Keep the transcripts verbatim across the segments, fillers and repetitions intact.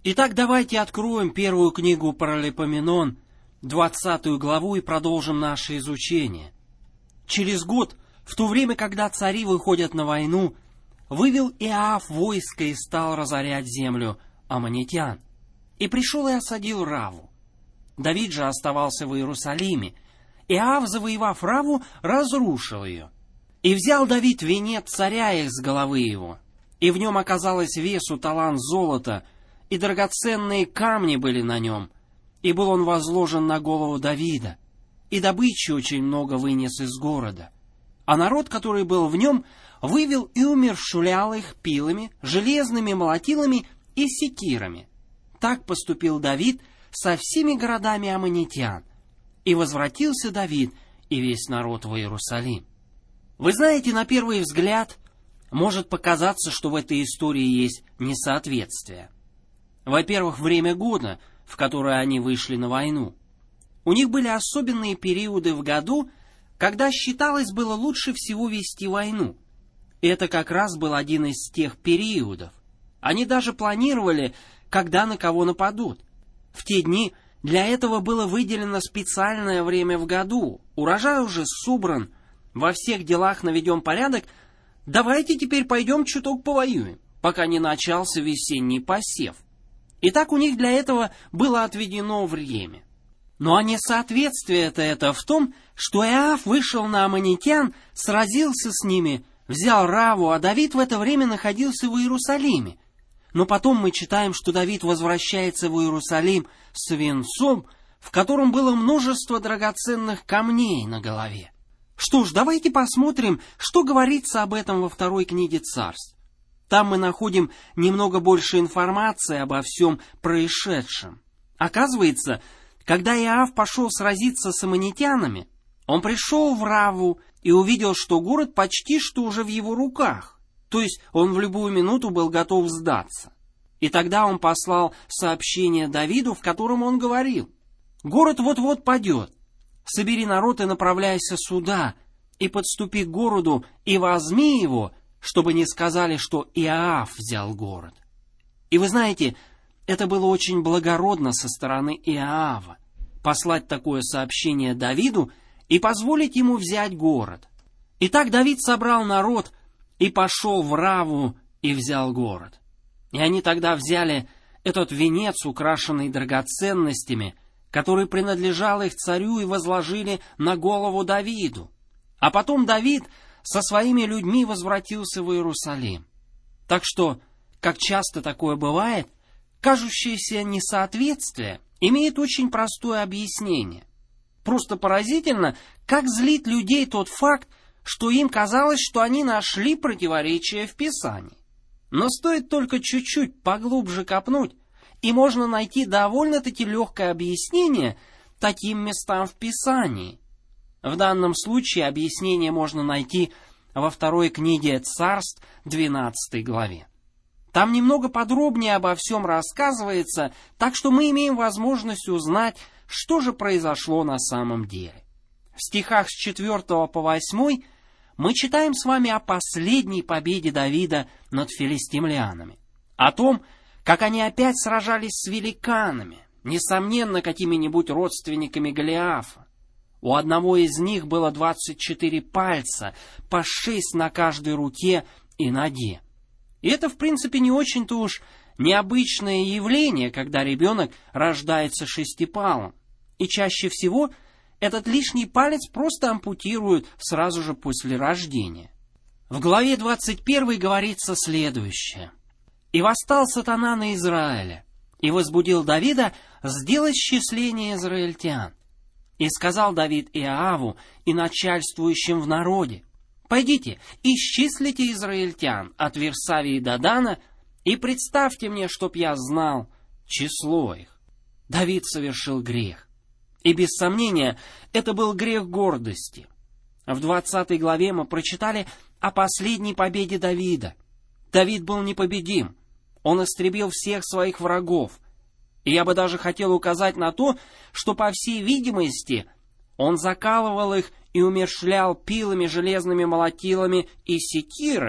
Итак, давайте откроем первую книгу Паралипоменон, двадцатую главу, и продолжим наше изучение. Через год, в то время, когда цари выходят на войну, вывел Иоав войско и стал разорять землю аммонитян. И пришел и осадил Раву. Давид же оставался в Иерусалиме. Иоав, завоевав Раву, разрушил ее. И взял Давид венец царя их с головы его, и в нем оказалось весу талант золота, и драгоценные камни были на нем, и был он возложен на голову Давида, и добычи очень много вынес из города. А народ, который был в нем, вывел и умерщвлял их пилами, железными молотилами и секирами. Так поступил Давид со всеми городами аммонитян. И возвратился Давид и весь народ в Иерусалим. Вы знаете, на первый взгляд может показаться, что в этой истории есть несоответствие. Во-первых, время года, в которое они вышли на войну. У них были особенные периоды в году, когда считалось было лучше всего вести войну. Это как раз был один из тех периодов. Они даже планировали, когда на кого нападут. В те дни для этого было выделено специальное время в году. Урожай уже собран, во всех делах наведем порядок. Давайте теперь пойдем чуток повоюем, пока не начался весенний посев. Итак, у них для этого было отведено время. Ну а несоответствие-то это в том, что Иоав вышел на аммонитян, сразился с ними, взял Раву, а Давид в это время находился в Иерусалиме. Но потом мы читаем, что Давид возвращается в Иерусалим с венцом, в котором было множество драгоценных камней на голове. Что ж, давайте посмотрим, что говорится об этом во второй книге Царств. Там мы находим немного больше информации обо всем происшедшем. Оказывается, когда Иоав пошел сразиться с аммонитянами, он пришел в Раву и увидел, что город почти что уже в его руках. То есть он в любую минуту был готов сдаться. И тогда он послал сообщение Давиду, в котором он говорил: «Город вот-вот падет. Собери народ и направляйся сюда, и подступи к городу, и возьми его, чтобы не сказали, что Иоав взял город». И вы знаете, это было очень благородно со стороны Иоава, послать такое сообщение Давиду и позволить ему взять город. Итак, Давид собрал народ и пошел в Раву и взял город. И они тогда взяли этот венец, украшенный драгоценностями, который принадлежал их царю, и возложили на голову Давиду. А потом Давид со своими людьми возвратился в Иерусалим. Так что, как часто такое бывает, кажущееся несоответствие имеет очень простое объяснение. Просто поразительно, как злит людей тот факт, что им казалось, что они нашли противоречие в Писании. Но стоит только чуть-чуть поглубже копнуть, и можно найти довольно-таки легкое объяснение таким местам в Писании. В данном случае объяснение можно найти во второй книге Царств, двенадцатой главе. Там немного подробнее обо всем рассказывается, так что мы имеем возможность узнать, что же произошло на самом деле. В стихах с четвёртого по восьмой мы читаем с вами о последней победе Давида над филистимлянами, о том, как они опять сражались с великанами, несомненно, какими-нибудь родственниками Голиафа. У одного из них было двадцать четыре пальца, по шесть на каждой руке и ноге. И это, в принципе, не очень-то уж необычное явление, когда ребенок рождается шестипалым. И чаще всего этот лишний палец просто ампутируют сразу же после рождения. В главе двадцать первой говорится следующее. «И восстал сатана на Израиля, и возбудил Давида сделать счисление израильтян. И сказал Давид Иоаву и начальствующим в народе: пойдите, исчислите израильтян от Вирсавии до Дана, и представьте мне, чтоб я знал число их». Давид совершил грех. И без сомнения, это был грех гордости. В двадцатой главе мы прочитали о последней победе Давида. Давид был непобедим. Он истребил всех своих врагов. И я бы даже хотел указать на то, что, по всей видимости, он закалывал их и умерщвлял пилами, железными молотилами и секирами,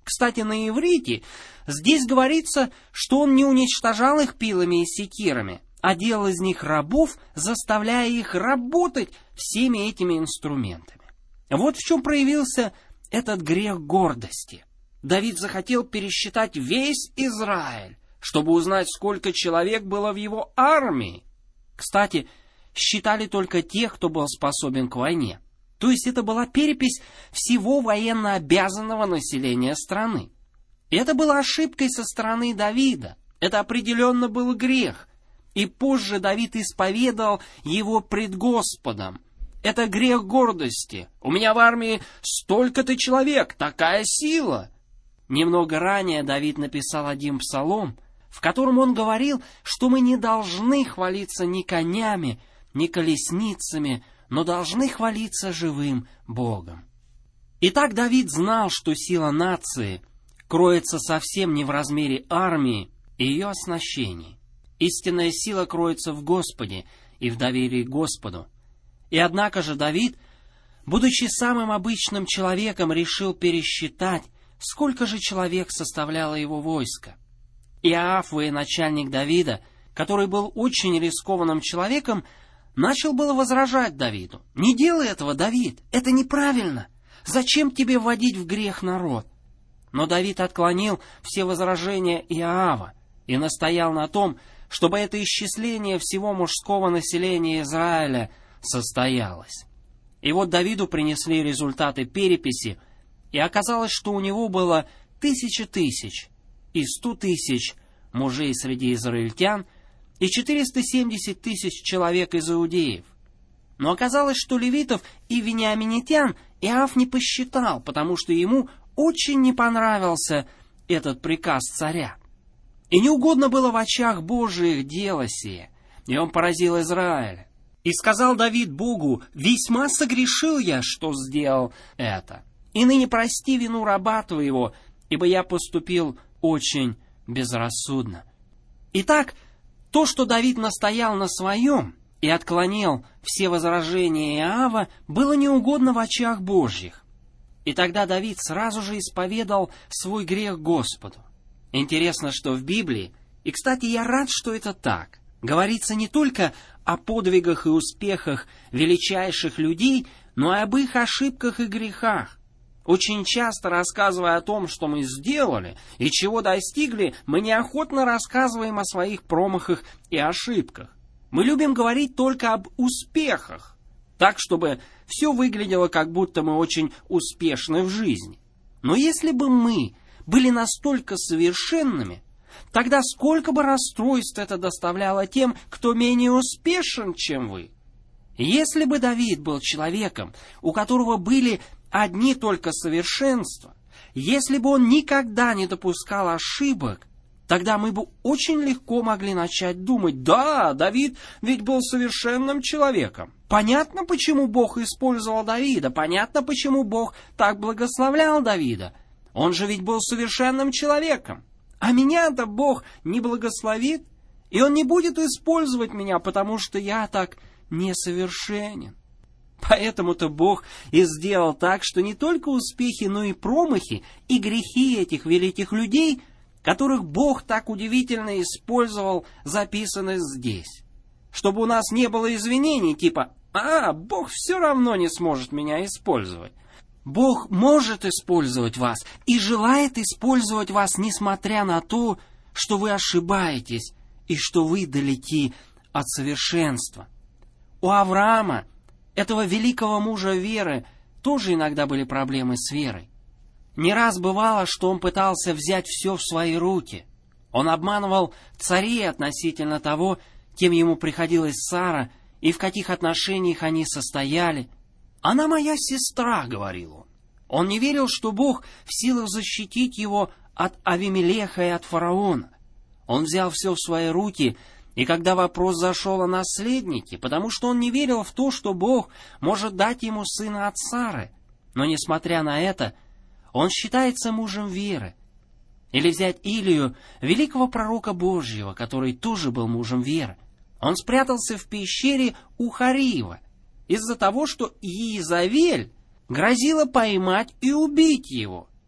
Кстати, на иврите здесь говорится, что он не уничтожал их пилами и секирами, а делал из них рабов, заставляя их работать всеми этими инструментами. Вот в чем проявился этот грех гордости. Давид захотел пересчитать весь Израиль, чтобы узнать, сколько человек было в его армии. Кстати, считали только тех, кто был способен к войне. То есть это была перепись всего военно обязанного населения страны. Это было ошибкой со стороны Давида. Это определенно был грех. И позже Давид исповедал его пред Господом. Это грех гордости. У меня в армии столько-то человек, такая сила. Немного ранее Давид написал один псалом, в котором он говорил, что мы не должны хвалиться ни конями, ни колесницами, но должны хвалиться живым Богом. Итак, Давид знал, что сила нации кроется совсем не в размере армии и ее оснащении. Истинная сила кроется в Господе и в доверии к Господу. И однако же Давид, будучи самым обычным человеком, решил пересчитать, сколько же человек составляло его войско. Иоав, военачальник Давида, который был очень рискованным человеком, начал было возражать Давиду. «Не делай этого, Давид, это неправильно. Зачем тебе вводить в грех народ?» Но Давид отклонил все возражения Иоава и настоял на том, чтобы это исчисление всего мужского населения Израиля состоялось. И вот Давиду принесли результаты переписи, и оказалось, что у него было тысяча тысяч и сто тысяч мужей среди израильтян и четыреста семьдесят тысяч человек из иудеев. Но оказалось, что левитов и вениаминитян Иоав не посчитал, потому что ему очень не понравился этот приказ царя. И неугодно было в очах Божиих дело сие, и он поразил Израиль. И сказал Давид Богу: «Весьма согрешил я, что сделал это. И ныне прости вину раба твоего, ибо я поступил очень безрассудно». Итак, то, что Давид настоял на своем и отклонил все возражения Иоава, было неугодно в очах Божьих. И тогда Давид сразу же исповедал свой грех Господу. Интересно, что в Библии, и, кстати, я рад, что это так, говорится не только о подвигах и успехах величайших людей, но и об их ошибках и грехах. Очень часто, рассказывая о том, что мы сделали и чего достигли, мы неохотно рассказываем о своих промахах и ошибках. Мы любим говорить только об успехах, так, чтобы все выглядело, как будто мы очень успешны в жизни. Но если бы мы были настолько совершенными, тогда сколько бы расстройств это доставляло тем, кто менее успешен, чем вы. Если бы Давид был человеком, у которого были одни только совершенства, если бы он никогда не допускал ошибок, тогда мы бы очень легко могли начать думать: да, Давид ведь был совершенным человеком. Понятно, почему Бог использовал Давида, понятно, почему Бог так благословлял Давида. Он же ведь был совершенным человеком. А меня-то Бог не благословит, и Он не будет использовать меня, потому что я так несовершенен. Поэтому-то Бог и сделал так, что не только успехи, но и промахи, и грехи этих великих людей, которых Бог так удивительно использовал, записаны здесь. Чтобы у нас не было извинений, типа: «А, Бог все равно не сможет меня использовать». Бог может использовать вас и желает использовать вас, несмотря на то, что вы ошибаетесь и что вы далеки от совершенства. У Авраама, этого великого мужа веры, тоже иногда были проблемы с верой. Не раз бывало, что он пытался взять все в свои руки. Он обманывал царей относительно того, кем ему приходилась Сара и в каких отношениях они состояли. «Она моя сестра», — говорил он. Он не верил, что Бог в силах защитить его от Авимелеха и от фараона. Он взял все в свои руки, и когда вопрос зашел о наследнике, потому что он не верил в то, что Бог может дать ему сына от Сары, но, несмотря на это, он считается мужем веры. Или взять Илию, великого пророка Божьего, который тоже был мужем веры. Он спрятался в пещере у Хариева из-за того, что Иезавель грозила поймать и убить его.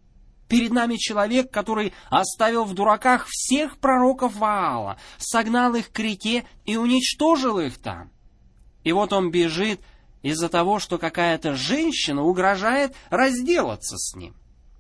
Перед нами человек, который оставил в дураках всех пророков Ваала, согнал их к реке и уничтожил их там. И вот он бежит из-за того, что какая-то женщина угрожает разделаться с ним.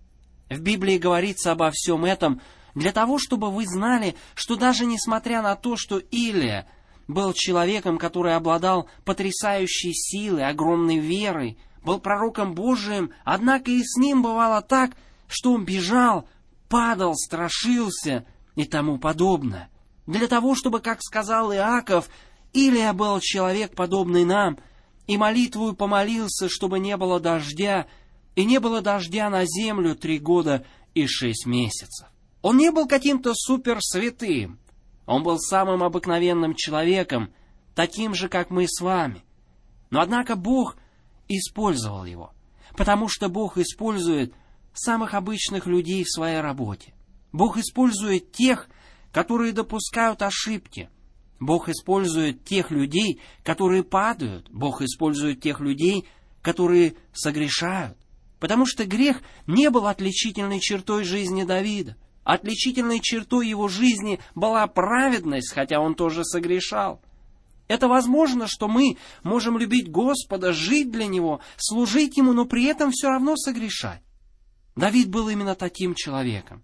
В Библии говорится обо всем этом для того, чтобы вы знали, что даже несмотря на то, что Илия был человеком, который обладал потрясающей силой, огромной верой, был пророком Божиим, однако и с ним бывало так, что он бежал, падал, страшился и тому подобное. Для того, чтобы, как сказал Иаков, Илия был человек, подобный нам, и молитвою помолился, чтобы не было дождя, и не было дождя на землю три года и шесть месяцев. Он не был каким-то суперсвятым. Он был самым обыкновенным человеком, таким же, как мы с вами. Но, однако, Бог использовал его, потому что Бог использует самых обычных людей в своей работе. Бог использует тех, которые допускают ошибки. Бог использует тех людей, которые падают. Бог использует тех людей, которые согрешают. Потому что грех не был отличительной чертой жизни Давида. Отличительной чертой его жизни была праведность, хотя он тоже согрешал. Это возможно, что мы можем любить Господа, жить для Него, служить Ему, но при этом все равно согрешать. Давид был именно таким человеком.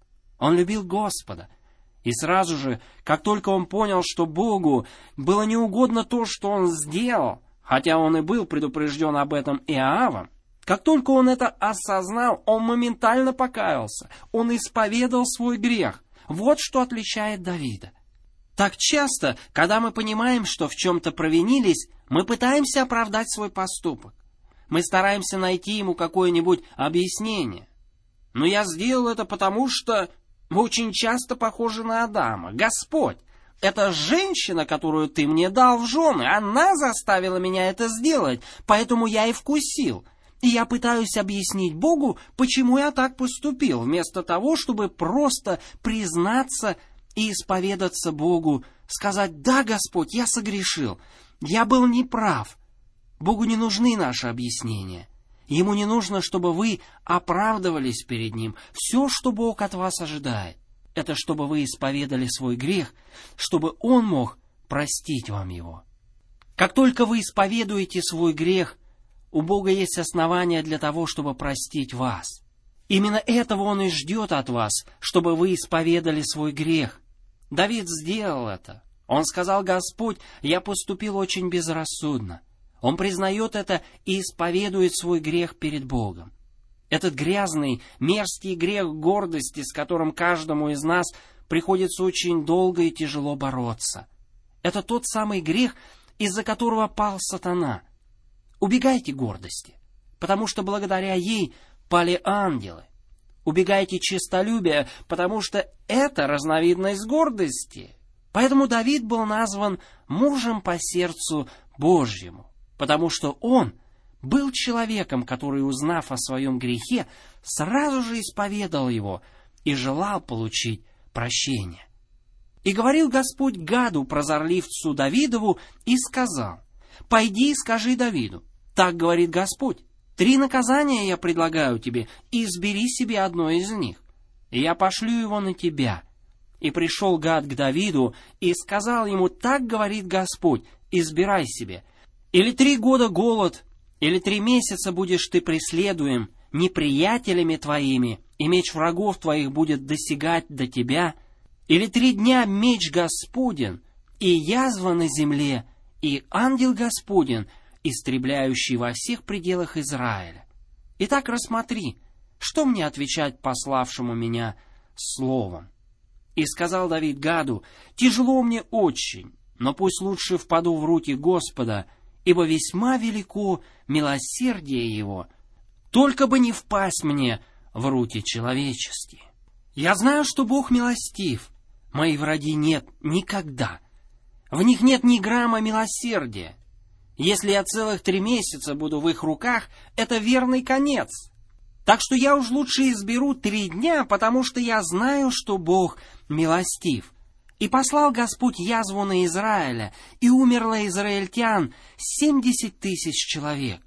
Он любил Господа. И сразу же, как только он понял, что Богу было неугодно то, что он сделал, хотя он и был предупрежден об этом Иоавом, как только он это осознал, он моментально покаялся. Он исповедал свой грех. Вот что отличает Давида. Так часто, когда мы понимаем, что в чем-то провинились, мы пытаемся оправдать свой поступок. Мы стараемся найти ему какое-нибудь объяснение. Но я сделал это потому, что мы очень часто похожи на Адама. Господь, эта женщина, которую ты мне дал в жены, она заставила меня это сделать, поэтому я и вкусил. И я пытаюсь объяснить Богу, почему я так поступил, вместо того, чтобы просто признаться и исповедаться Богу, сказать: «Да, Господь, я согрешил, я был неправ». Богу не нужны наши объяснения. Ему не нужно, чтобы вы оправдывались перед Ним. Все, что Бог от вас ожидает, это чтобы вы исповедали свой грех, чтобы Он мог простить вам его. Как только вы исповедуете свой грех, у Бога есть основания для того, чтобы простить вас. Именно этого Он и ждет от вас, чтобы вы исповедали свой грех. Давид сделал это. Он сказал: «Господь, я поступил очень безрассудно». Он признает это и исповедует свой грех перед Богом. Этот грязный, мерзкий грех гордости, с которым каждому из нас приходится очень долго и тяжело бороться. Это тот самый грех, из-за которого пал сатана. Убегайте гордости, потому что благодаря ей пали ангелы. Убегайте честолюбия, потому что это разновидность гордости. Поэтому Давид был назван мужем по сердцу Божьему, потому что он был человеком, который, узнав о своем грехе, сразу же исповедал его и желал получить прощение. И говорил Господь Гаду, прозорливцу Давидову, и сказал: «Пойди и скажи Давиду, так говорит Господь, три наказания я предлагаю тебе, и избери себе одно из них, и я пошлю его на тебя». И пришел Гад к Давиду и сказал ему: «Так говорит Господь, избирай себе. Или три года голод, или три месяца будешь ты преследуем неприятелями твоими, и меч врагов твоих будет досягать до тебя, или три дня меч Господен, и язва на земле, и ангел Господен, истребляющий во всех пределах Израиля. Итак, рассмотри, что мне отвечать пославшему меня словом». И сказал Давид Гаду: «Тяжело мне очень, но пусть лучше впаду в руки Господа, ибо весьма велико милосердие Его, только бы не впасть мне в руки человеческие. Я знаю, что Бог милостив, мои враги нет никогда. В них нет ни грамма милосердия. Если я целых три месяца буду в их руках, это верный конец. Так что я уж лучше изберу три дня, потому что я знаю, что Бог милостив. И послал Господь язву на Израиля, и умерло израильтян семьдесят тысяч человек.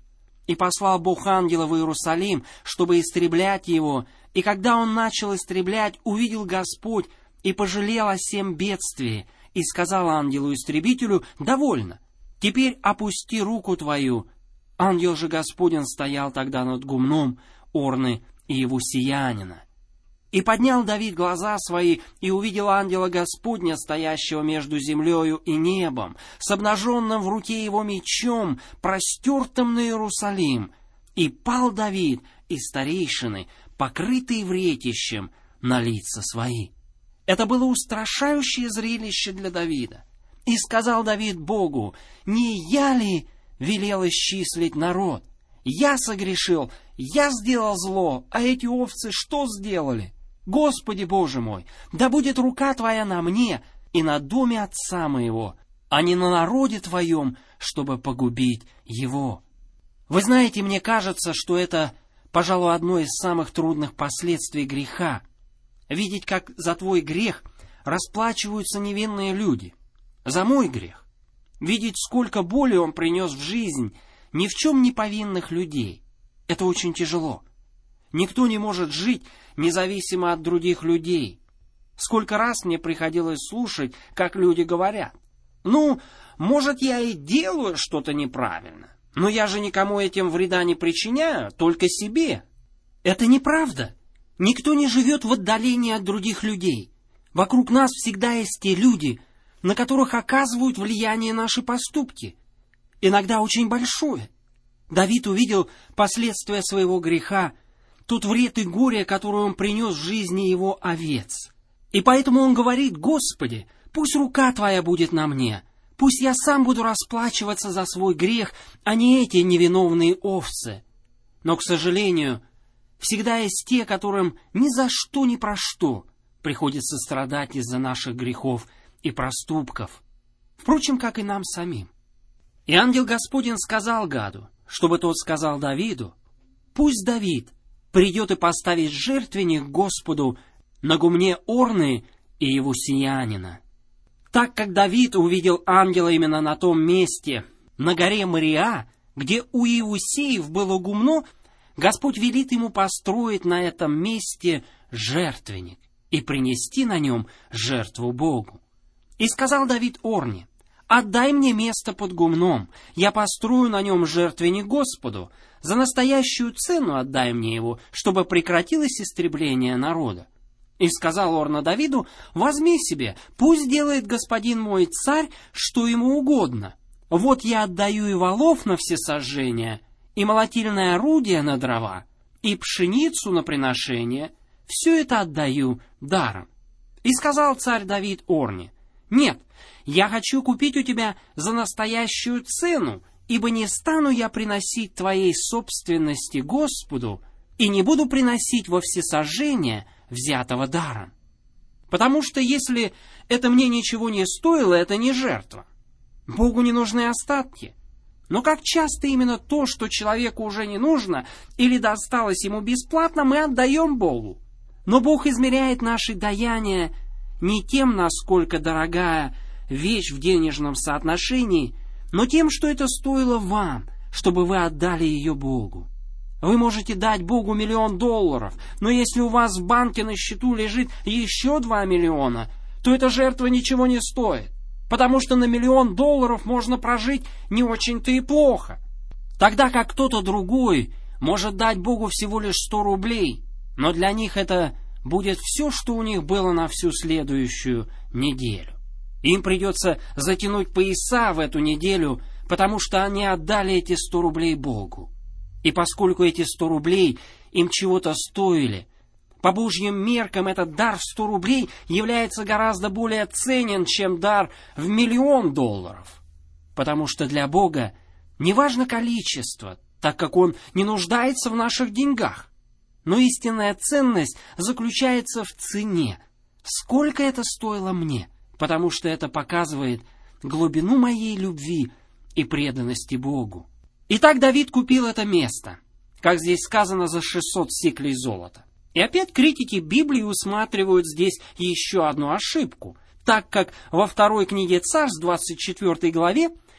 И послал Бог ангела в Иерусалим, чтобы истреблять его. И когда он начал истреблять, увидел Господь и пожалел о сем бедствии, и сказал ангелу-истребителю: «Довольно, теперь опусти руку твою». Ангел же Господень стоял тогда над гумном Орны и Иевусеянина. И поднял Давид глаза свои, и увидел ангела Господня, стоящего между землею и небом, с обнаженным в руке его мечом, простертым на Иерусалим. И пал Давид и старейшины, покрытые вретищем, на лица свои. Это было устрашающее зрелище для Давида. И сказал Давид Богу: «Не я ли велел исчислить народ? Я согрешил, я сделал зло, а эти овцы что сделали? Господи Боже мой, да будет рука Твоя на мне и на доме отца моего, а не на народе Твоем, чтобы погубить его». Вы знаете, мне кажется, что это, пожалуй, одно из самых трудных последствий греха. Видеть, как за твой грех расплачиваются невинные люди. За мой грех. Видеть, сколько боли он принес в жизнь ни в чем не повинных людей. Это очень тяжело. Никто не может жить независимо от других людей. Сколько раз мне приходилось слушать, как люди говорят: «Ну, может, я и делаю что-то неправильно, но я же никому этим вреда не причиняю, только себе». Это неправда. Никто не живет в отдалении от других людей. Вокруг нас всегда есть те люди, на которых оказывают влияние наши поступки. Иногда очень большое. Давид увидел последствия своего греха, тот вред и горе, которое он принес в жизни его овец. И поэтому он говорит: «Господи, пусть рука Твоя будет на мне, пусть я сам буду расплачиваться за свой грех, а не эти невиновные овцы». Но, к сожалению, всегда есть те, которым ни за что ни про что приходится страдать из-за наших грехов и проступков. Впрочем, как и нам самим. И ангел Господень сказал Гаду, чтобы тот сказал Давиду: «Пусть Давид придет и поставит жертвенник Господу на гумне Орны и Иевусеянина». Так как Давид увидел ангела именно на том месте, на горе Мориа, где у Иевусеев было гумно, Господь велит ему построить на этом месте жертвенник и принести на нем жертву Богу. И сказал Давид Орне: «Отдай мне место под гумном, я построю на нем жертвенник Господу, за настоящую цену отдай мне его, чтобы прекратилось истребление народа». И сказал Орна Давиду: «Возьми себе, пусть делает господин мой царь, что ему угодно. Вот я отдаю и волов на всесожжение, и молотильное орудие на дрова, и пшеницу на приношение, все это отдаю даром». И сказал царь Давид Орне: «Нет, я хочу купить у тебя за настоящую цену, ибо не стану я приносить твоей собственности Господу, и не буду приносить во всесожжение взятого даром. Потому что если это мне ничего не стоило, это не жертва. Богу не нужны остатки. Но как часто именно то, что человеку уже не нужно или досталось ему бесплатно, мы отдаем Богу. Но Бог измеряет наши даяния не тем, насколько дорогая вещь в денежном соотношении, но тем, что это стоило вам, чтобы вы отдали ее Богу. Вы можете дать Богу миллион долларов, но если у вас в банке на счету лежит еще два миллиона, то эта жертва ничего не стоит, потому что на миллион долларов можно прожить не очень-то и плохо. Тогда как кто-то другой может дать Богу всего лишь сто рублей, но для них это будет все, что у них было на всю следующую неделю. Им придется затянуть пояса в эту неделю, потому что они отдали эти сто рублей Богу. И поскольку эти сто рублей им чего-то стоили, по Божьим меркам этот дар в сто рублей является гораздо более ценен, чем дар в миллион долларов. Потому что для Бога не важно количество, так как Он не нуждается в наших деньгах. Но истинная ценность заключается в цене. Сколько это стоило мне? Потому что это показывает глубину моей любви и преданности Богу. Итак, Давид купил это место, как здесь сказано, за шестьсот сиклей золота. И опять критики Библии усматривают здесь еще одну ошибку, так как во второй книге Царств, двадцать четвёртой главе,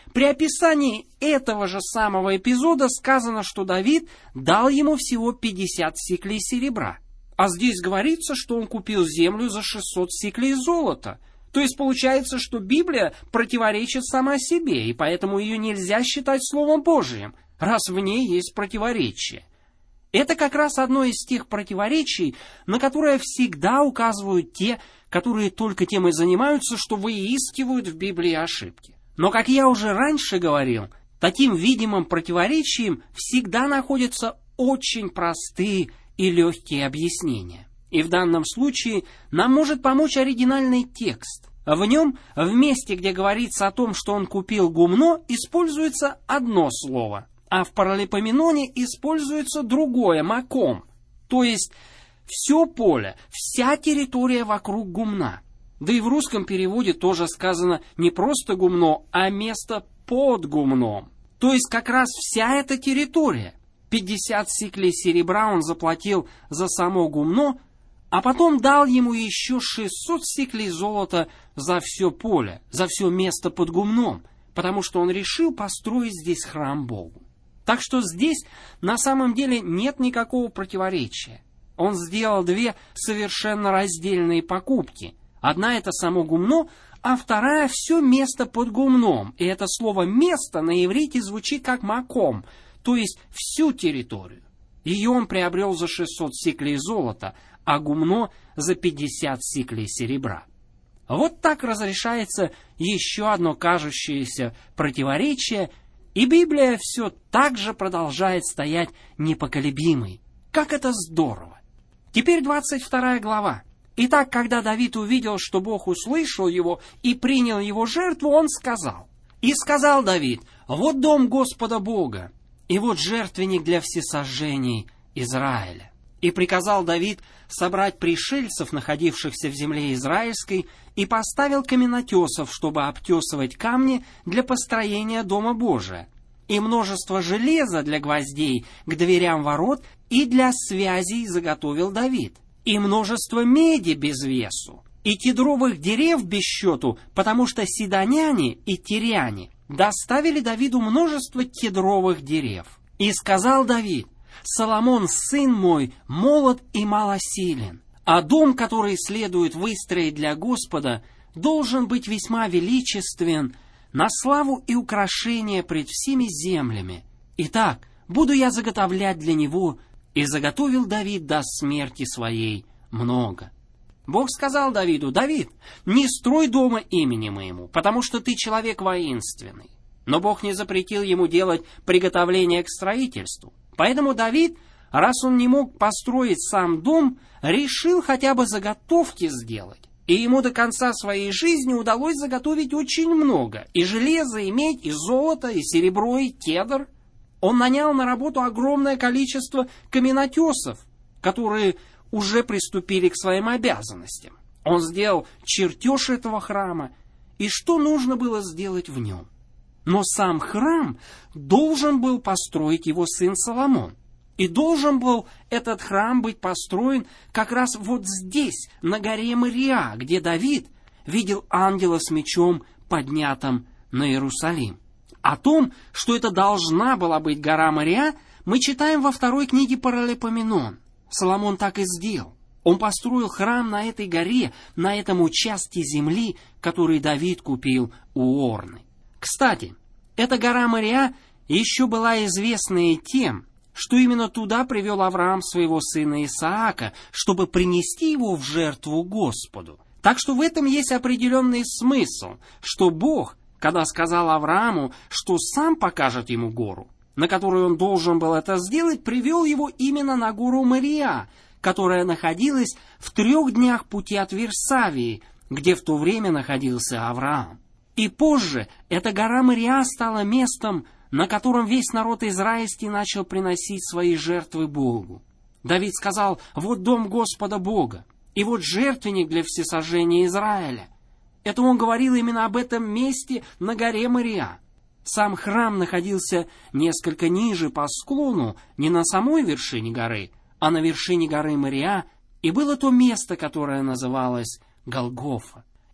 При описании этого же самого эпизода сказано, что Давид дал ему всего пятьдесят сиклей серебра. А здесь говорится, что он купил землю за шестьсот сиклей золота. То есть получается, что Библия противоречит сама себе, и поэтому ее нельзя считать Словом Божиим, раз в ней есть противоречие. Это как раз одно из тех противоречий, на которое всегда указывают те, которые только тем и занимаются, что выискивают в Библии ошибки. Но, как я уже раньше говорил, таким видимым противоречием всегда находятся очень простые и легкие объяснения. И в данном случае нам может помочь оригинальный текст. В нем, в месте, где говорится о том, что он купил гумно, используется одно слово, а в паралипоменоне используется другое, маком, то есть все поле, вся территория вокруг гумна. Да и в русском переводе тоже сказано не просто гумно, а место под гумном. То есть как раз вся эта территория. пятьдесят сиклей серебра он заплатил за само гумно, а потом дал ему еще шестьсот сиклей золота за все поле, за все место под гумном, потому что он решил построить здесь храм Богу. Так что здесь на самом деле нет никакого противоречия. Он сделал две совершенно раздельные покупки. Одна — это само гумно, а вторая — все место под гумном. И это слово «место» на иврите звучит как «маком», то есть всю территорию. Ее он приобрел за шестьсот сиклей золота, а гумно за пятьдесят сиклей серебра. Вот так разрешается еще одно кажущееся противоречие, и Библия все так же продолжает стоять непоколебимой. Как это здорово! Теперь двадцать вторая глава. Итак, когда Давид увидел, что Бог услышал его и принял его жертву, он сказал: «И сказал Давид: вот дом Господа Бога, и вот жертвенник для всесожжений Израиля. И приказал Давид собрать пришельцев, находившихся в земле израильской, и поставил каменотесов, чтобы обтесывать камни для построения дома Божия, и множество железа для гвоздей к дверям ворот и для связей заготовил Давид, и множество меди без весу, и кедровых дерев без счету, потому что сидоняне и тиряне доставили Давиду множество кедровых дерев. И сказал Давид: Соломон, сын мой, молод и малосилен, а дом, который следует выстроить для Господа, должен быть весьма величествен, на славу и украшение пред всеми землями. Итак, буду я заготовлять для него. И заготовил Давид до смерти своей много». Бог сказал Давиду: «Давид, не строй дома имени моему, потому что ты человек воинственный». Но Бог не запретил ему делать приготовление к строительству. Поэтому Давид, раз он не мог построить сам дом, решил хотя бы заготовки сделать. И ему до конца своей жизни удалось заготовить очень много: и железо, и медь, и золото, и серебро, и кедр. Он нанял на работу огромное количество каменотесов, которые уже приступили к своим обязанностям. Он сделал чертеж этого храма, и что нужно было сделать в нем. Но сам храм должен был построить его сын Соломон. И должен был этот храм быть построен как раз вот здесь, на горе Мориа, где Давид видел ангела с мечом, поднятым на Иерусалим. О том, что это должна была быть гора Мориа, мы читаем во второй книге Паралипоменон. Соломон так и сделал. Он построил храм на этой горе, на этом участке земли, который Давид купил у Орны. Кстати, эта гора Мориа еще была известна и тем, что именно туда привел Авраам своего сына Исаака, чтобы принести его в жертву Господу. Так что в этом есть определенный смысл, что Бог, когда сказал Аврааму, что сам покажет ему гору, на которой он должен был это сделать, привел его именно на гору Мориа, которая находилась в трех днях пути от Вирсавии, где в то время находился Авраам. И позже эта гора Мориа стала местом, на котором весь народ израильский начал приносить свои жертвы Богу. Давид сказал: «Вот дом Господа Бога, и вот жертвенник для всесожжения Израиля». Это он говорил именно об этом месте на горе Мориа. Сам храм находился несколько ниже по склону, не на самой вершине горы, а на вершине горы Мориа, и было то место, которое называлось Голгофа.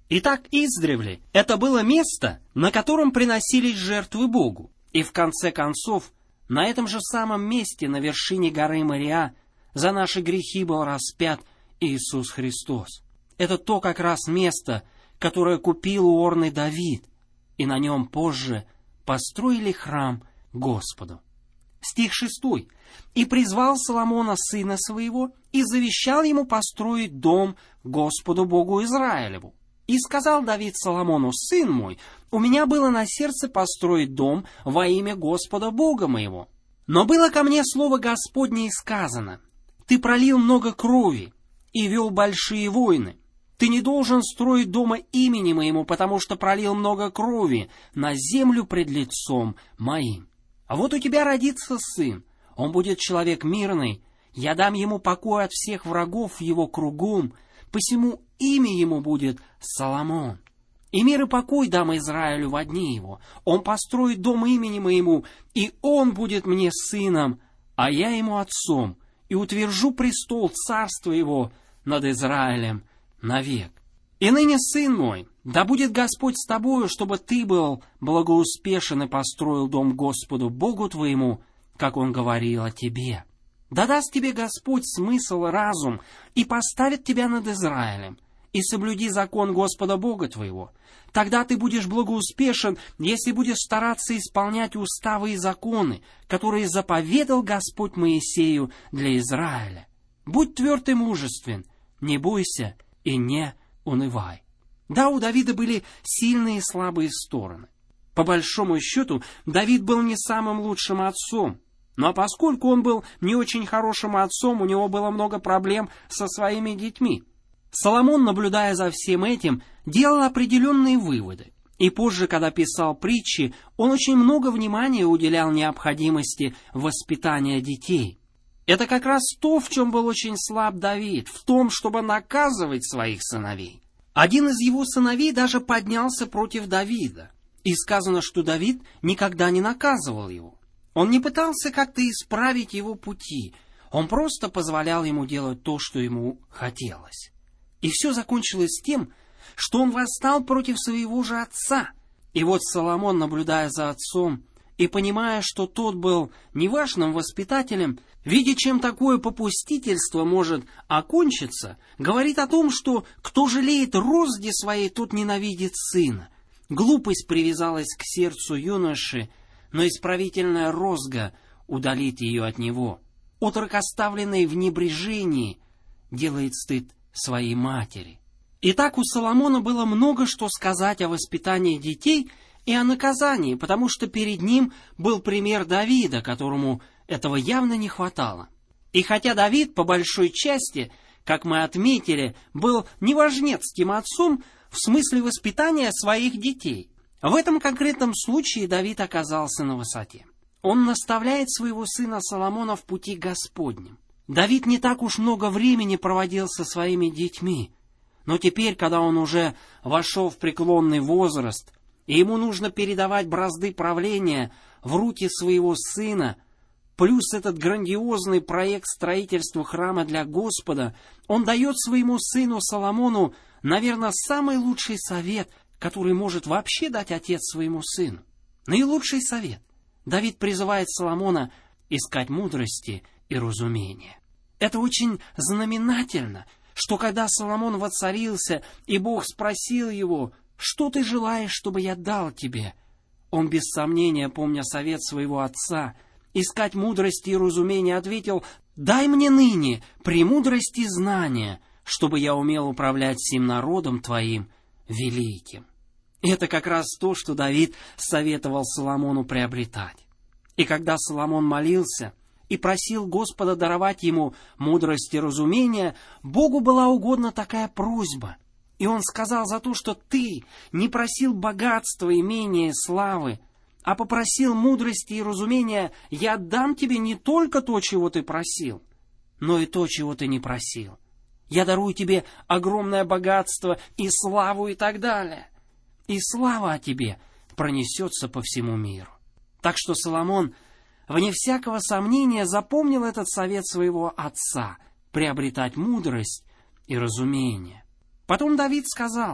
Итак, издревле это было место, на котором приносились жертвы Богу. И в конце концов, на этом же самом месте, на вершине горы Мориа, за наши грехи был распят Иисус Христос. Это то как раз место, которое купил у Орны Давид, и на нем позже построили храм Господу. Стих шестой. «И призвал Соломона сына своего, и завещал ему построить дом Господу Богу Израилеву. И сказал Давид Соломону: сын мой, у меня было на сердце построить дом во имя Господа Бога моего. Но было ко мне слово Господне и сказано: ты пролил много крови и вел большие войны. Ты не должен строить дома имени моему, потому что пролил много крови на землю пред лицом моим. А вот у тебя родится сын, он будет человек мирный, я дам ему покой от всех врагов его кругом, посему имя ему будет Соломон. И мир и покой дам Израилю во дни его. Он построит дом имени моему, и он будет мне сыном, а я ему отцом, и утвержу престол царства его над Израилем навек. И ныне, сын мой, да будет Господь с тобою, чтобы ты был благоуспешен и построил дом Господу Богу твоему, как Он говорил о тебе. Да даст тебе Господь смысл и разум, и поставит тебя над Израилем, и соблюди закон Господа Бога твоего. Тогда ты будешь благоуспешен, если будешь стараться исполнять уставы и законы, которые заповедал Господь Моисею для Израиля. Будь тверд и мужествен, не бойся и не унывай». Да, у Давида были сильные и слабые стороны. По большому счету, Давид был не самым лучшим отцом. Но поскольку он был не очень хорошим отцом, у него было много проблем со своими детьми. Соломон, наблюдая за всем этим, делал определенные выводы. И позже, когда писал притчи, он очень много внимания уделял необходимости воспитания детей. Это как раз то, в чем был очень слаб Давид, в том, чтобы наказывать своих сыновей. Один из его сыновей даже поднялся против Давида. И сказано, что Давид никогда не наказывал его. Он не пытался как-то исправить его пути. Он просто позволял ему делать то, что ему хотелось. И все закончилось тем, что он восстал против своего же отца. И вот Соломон, наблюдая за отцом и понимая, что тот был неважным воспитателем, видя, чем такое попустительство может окончиться, говорит о том, что кто жалеет розги своей, тот ненавидит сына. Глупость привязалась к сердцу юноши, но исправительная розга удалит ее от него. Отрок, оставленный в небрежении, делает стыд своей матери. Итак, у Соломона было много что сказать о воспитании детей и о наказании, потому что перед ним был пример Давида, которому этого явно не хватало. И хотя Давид, по большой части, как мы отметили, был неважнецким отцом в смысле воспитания своих детей, в этом конкретном случае Давид оказался на высоте. Он наставляет своего сына Соломона в пути Господнем. Давид не так уж много времени проводил со своими детьми, но теперь, когда он уже вошел в преклонный возраст, и ему нужно передавать бразды правления в руки своего сына, плюс этот грандиозный проект строительства храма для Господа, он дает своему сыну Соломону, наверное, самый лучший совет, который может вообще дать отец своему сыну. Наилучший совет. Давид призывает Соломона искать мудрости и разумения. Это очень знаменательно, что когда Соломон воцарился, и Бог спросил его: «Что ты желаешь, чтобы я дал тебе?» Он без сомнения, помня совет своего отца, искать мудрости и разумения, ответил: «Дай мне ныне премудрость и знания, чтобы я умел управлять всем народом твоим великим». Это как раз то, что Давид советовал Соломону приобретать. И когда Соломон молился и просил Господа даровать ему мудрость и разумение, Богу была угодна такая просьба. И он сказал: «За то, что ты не просил богатства, имения и славы, а попросил мудрости и разумения, я дам тебе не только то, чего ты просил, но и то, чего ты не просил. Я дарую тебе огромное богатство и славу и так далее. И слава о тебе пронесется по всему миру». Так что Соломон, вне всякого сомнения, запомнил этот совет своего отца — приобретать мудрость и разумение. Потом Давид сказал: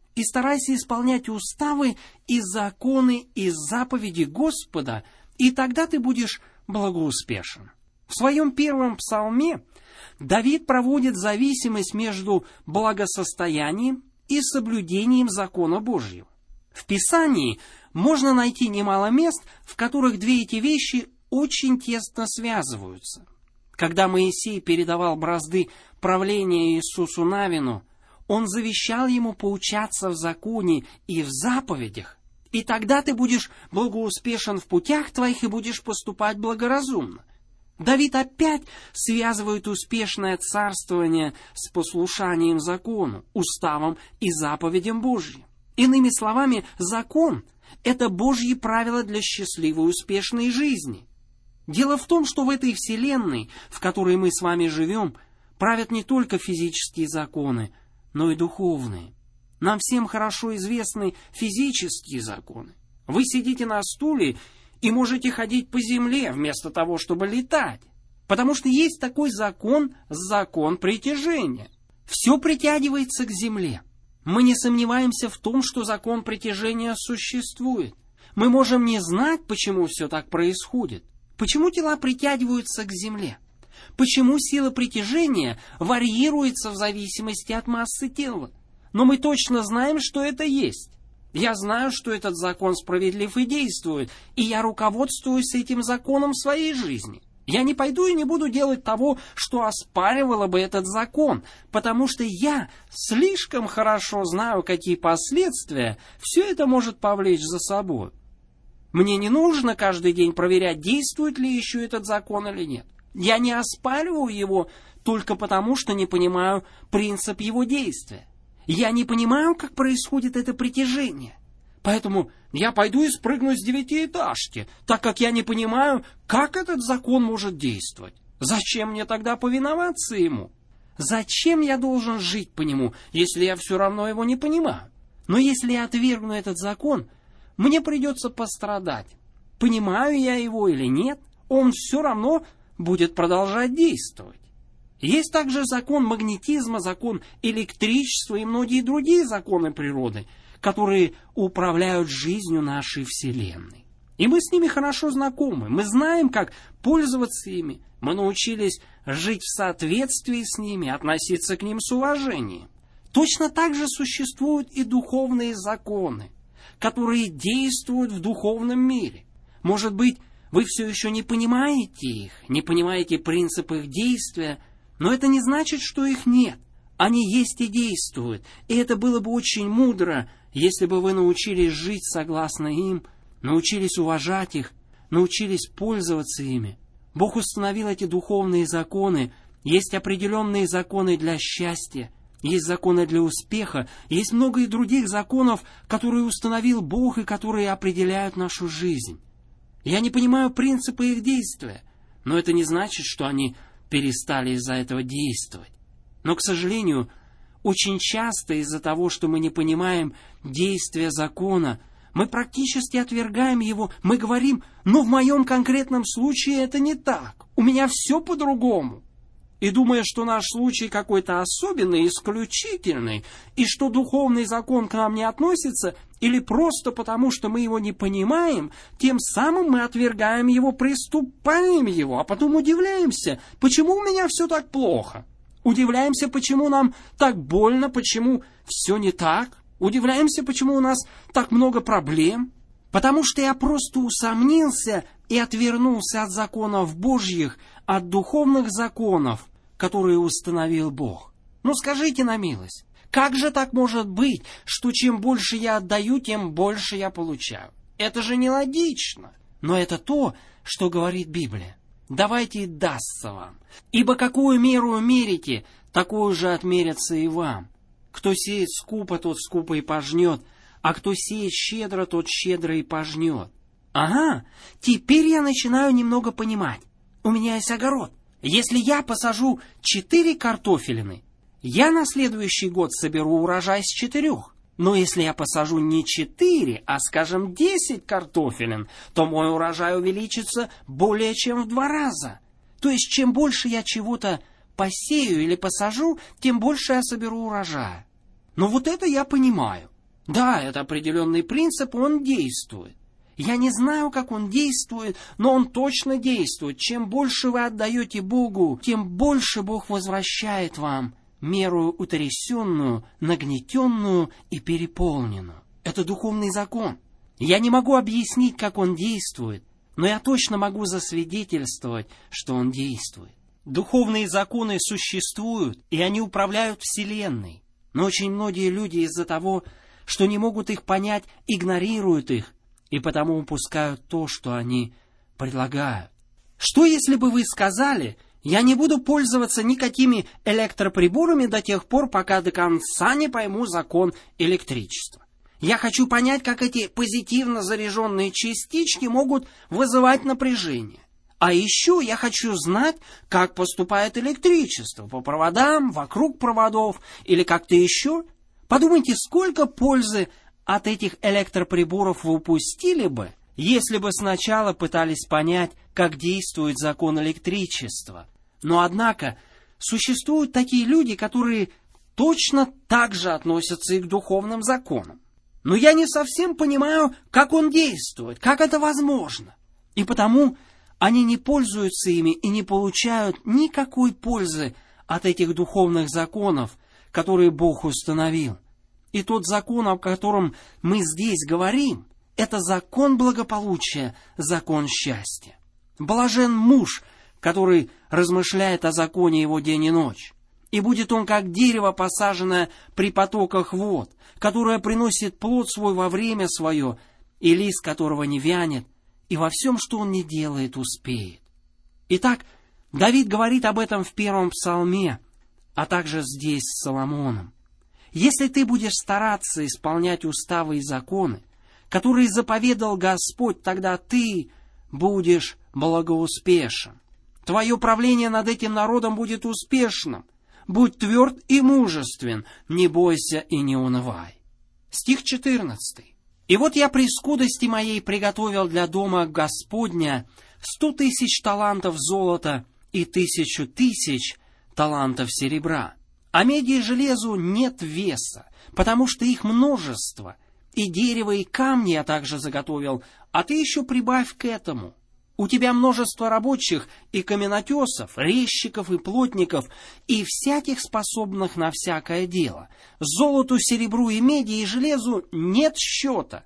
и старайся исполнять уставы и законы и заповеди Господа, и тогда ты будешь благоуспешен. В своем первом псалме Давид проводит зависимость между благосостоянием и соблюдением закона Божьего. В Писании можно найти немало мест, в которых две эти вещи очень тесно связываются. Когда Моисей передавал бразды правления Иисусу Навину, он завещал ему поучаться в законе и в заповедях, и тогда ты будешь благоуспешен в путях твоих и будешь поступать благоразумно. Давид опять связывает успешное царствование с послушанием закону, уставам и заповедям Божьим. Иными словами, закон – это Божьи правила для счастливой и успешной жизни. Дело в том, что в этой вселенной, в которой мы с вами живем, правят не только физические законы, но и духовные. Нам всем хорошо известны физические законы. Вы сидите на стуле и можете ходить по земле вместо того, чтобы летать. Потому что есть такой закон, закон притяжения. Все притягивается к земле. Мы не сомневаемся в том, что закон притяжения существует. Мы можем не знать, почему все так происходит. Почему тела притягиваются к земле? Почему сила притяжения варьируется в зависимости от массы тела? Но мы точно знаем, что это есть. Я знаю, что этот закон справедлив и действует, и я руководствуюсь этим законом в своей жизни. Я не пойду и не буду делать того, что оспаривало бы этот закон, потому что я слишком хорошо знаю, какие последствия все это может повлечь за собой. Мне не нужно каждый день проверять, действует ли еще этот закон или нет. Я не оспариваю его только потому, что не понимаю принцип его действия. Я не понимаю, как происходит это притяжение. Поэтому я пойду и спрыгну с девятиэтажки, так как я не понимаю, как этот закон может действовать. Зачем мне тогда повиноваться ему? Зачем я должен жить по нему, если я все равно его не понимаю? Но если я отвергну этот закон, мне придется пострадать. Понимаю я его или нет, он все равно будет продолжать действовать. Есть также закон магнетизма, закон электричества и многие другие законы природы, которые управляют жизнью нашей Вселенной. И мы с ними хорошо знакомы, мы знаем, как пользоваться ими, мы научились жить в соответствии с ними, относиться к ним с уважением. Точно так же существуют и духовные законы, которые действуют в духовном мире. Может быть, вы все еще не понимаете их, не понимаете принцип их действия, но это не значит, что их нет. Они есть и действуют, и это было бы очень мудро, если бы вы научились жить согласно им, научились уважать их, научились пользоваться ими. Бог установил эти духовные законы, есть определенные законы для счастья, есть законы для успеха, есть много и других законов, которые установил Бог и которые определяют нашу жизнь. Я не понимаю принципа их действия, но это не значит, что они перестали из-за этого действовать. Но, к сожалению, очень часто из-за того, что мы не понимаем действия закона, мы практически отвергаем его, мы говорим, но в моем конкретном случае это не так, у меня все по-другому. И думая, что наш случай какой-то особенный, исключительный, и что духовный закон к нам не относится, или просто потому, что мы его не понимаем, тем самым мы отвергаем его, приступаем его, а потом удивляемся, почему у меня все так плохо. Удивляемся, почему нам так больно, почему все не так. Удивляемся, почему у нас так много проблем. Потому что я просто усомнился и отвернулся от законов Божьих, от духовных законов, которые установил Бог. Ну скажите на милость, как же так может быть, что чем больше я отдаю, тем больше я получаю? Это же нелогично. Но это то, что говорит Библия. Давайте и дастся вам. Ибо какую меру мерите, такую же отмерятся и вам. Кто сеет скупо, тот скупо и пожнет, а кто сеет щедро, тот щедро и пожнет. Ага, теперь я начинаю немного понимать. У меня есть огород. Если я посажу четыре картофелины, я на следующий год соберу урожай с четырех. Но если я посажу не четыре, а, скажем, десять картофелин, то мой урожай увеличится более чем в два раза. То есть, чем больше я чего-то посею или посажу, тем больше я соберу урожая. Но вот это я понимаю. Да, это определенный принцип, он действует. Я не знаю, как он действует, но он точно действует. Чем больше вы отдаете Богу, тем больше Бог возвращает вам меру утрясенную, нагнетенную и переполненную. Это духовный закон. Я не могу объяснить, как он действует, но я точно могу засвидетельствовать, что он действует. Духовные законы существуют, и они управляют Вселенной. Но очень многие люди из-за того, что не могут их понять, игнорируют их, и потому упускают то, что они предлагают. Что если бы вы сказали: я не буду пользоваться никакими электроприборами до тех пор, пока до конца не пойму закон электричества? Я хочу понять, как эти позитивно заряженные частички могут вызывать напряжение. А еще я хочу знать, как поступает электричество по проводам, вокруг проводов или как-то еще. Подумайте, сколько пользы от этих электроприборов вы упустили бы, если бы сначала пытались понять, как действует закон электричества. Но однако существуют такие люди, которые точно так же относятся и к духовным законам. Но я не совсем понимаю, как он действует, как это возможно. И потому они не пользуются ими и не получают никакой пользы от этих духовных законов, которые Бог установил. И тот закон, о котором мы здесь говорим, это закон благополучия, закон счастья. Блажен муж, который размышляет о законе его день и ночь. И будет он как дерево, посаженное при потоках вод, которое приносит плод свой во время свое, и лист которого не вянет, и во всем, что он не делает, успеет. Итак, Давид говорит об этом в первом псалме, а также здесь с Соломоном. Если ты будешь стараться исполнять уставы и законы, которые заповедал Господь, тогда ты будешь благоуспешен. Твое правление над этим народом будет успешным. Будь тверд и мужествен, не бойся и не унывай. Стих четырнадцатый. И вот я при скудости моей приготовил для дома Господня сто тысяч талантов золота и тысячу тысяч талантов серебра. А меди и железу нет веса, потому что их множество, и дерево, и камни я также заготовил, а ты еще прибавь к этому. У тебя множество рабочих и каменотесов, резчиков и плотников, и всяких способных на всякое дело. Золоту, серебру и меди и железу нет счета.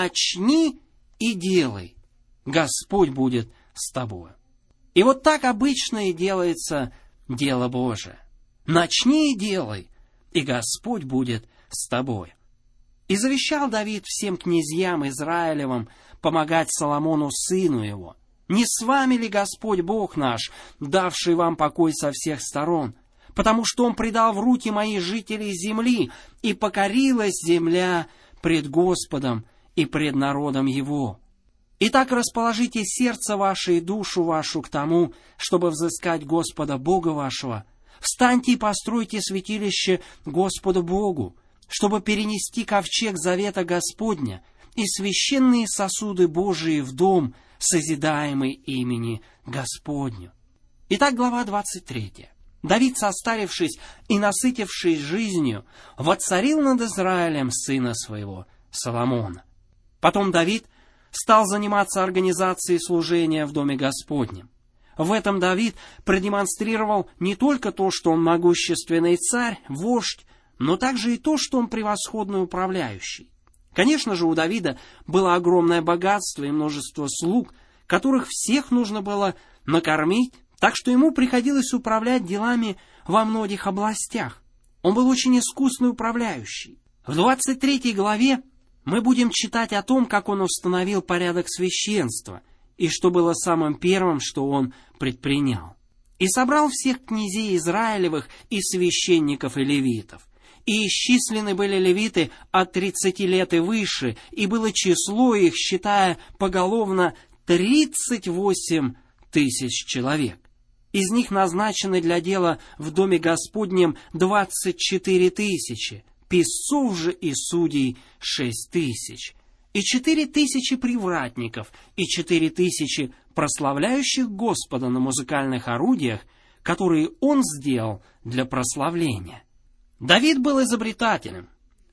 Начни и делай. Господь будет с тобой. И вот так обычно и делается дело Божие. Начни и делай, и Господь будет с тобой. И завещал Давид всем князьям Израилевым помогать Соломону сыну его. Не с вами ли Господь Бог наш, давший вам покой со всех сторон? Потому что Он предал в руки мои жителей земли, и покорилась земля пред Господом и пред народом Его. Итак, расположите сердце ваше и душу вашу к тому, чтобы взыскать Господа Бога вашего. Встаньте и постройте святилище Господу Богу, чтобы перенести ковчег завета Господня и священные сосуды Божии в дом, созидаемый имени Господню. Итак, глава двадцать третья. Давид, состарившись и насытившись жизнью, воцарил над Израилем сына своего Соломона. Потом Давид стал заниматься организацией служения в доме Господнем. В этом Давид продемонстрировал не только то, что он могущественный царь, вождь, но также и то, что он превосходный управляющий. Конечно же, у Давида было огромное богатство и множество слуг, которых всех нужно было накормить, так что ему приходилось управлять делами во многих областях. Он был очень искусный управляющий. В двадцать третьей главе мы будем читать о том, как он установил порядок священства, и что было самым первым, что он предпринял. И собрал всех князей Израилевых и священников и левитов. И исчислены были левиты от тридцати лет и выше, и было число их, считая поголовно, тридцать восемь тысяч человек. Из них назначены для дела в доме Господнем двадцать четыре тысячи, писцов же и судей шесть тысяч, и четыре тысячи привратников, и четыре тысячи прославляющих Господа на музыкальных орудиях, которые он сделал для прославления. Давид был изобретателем.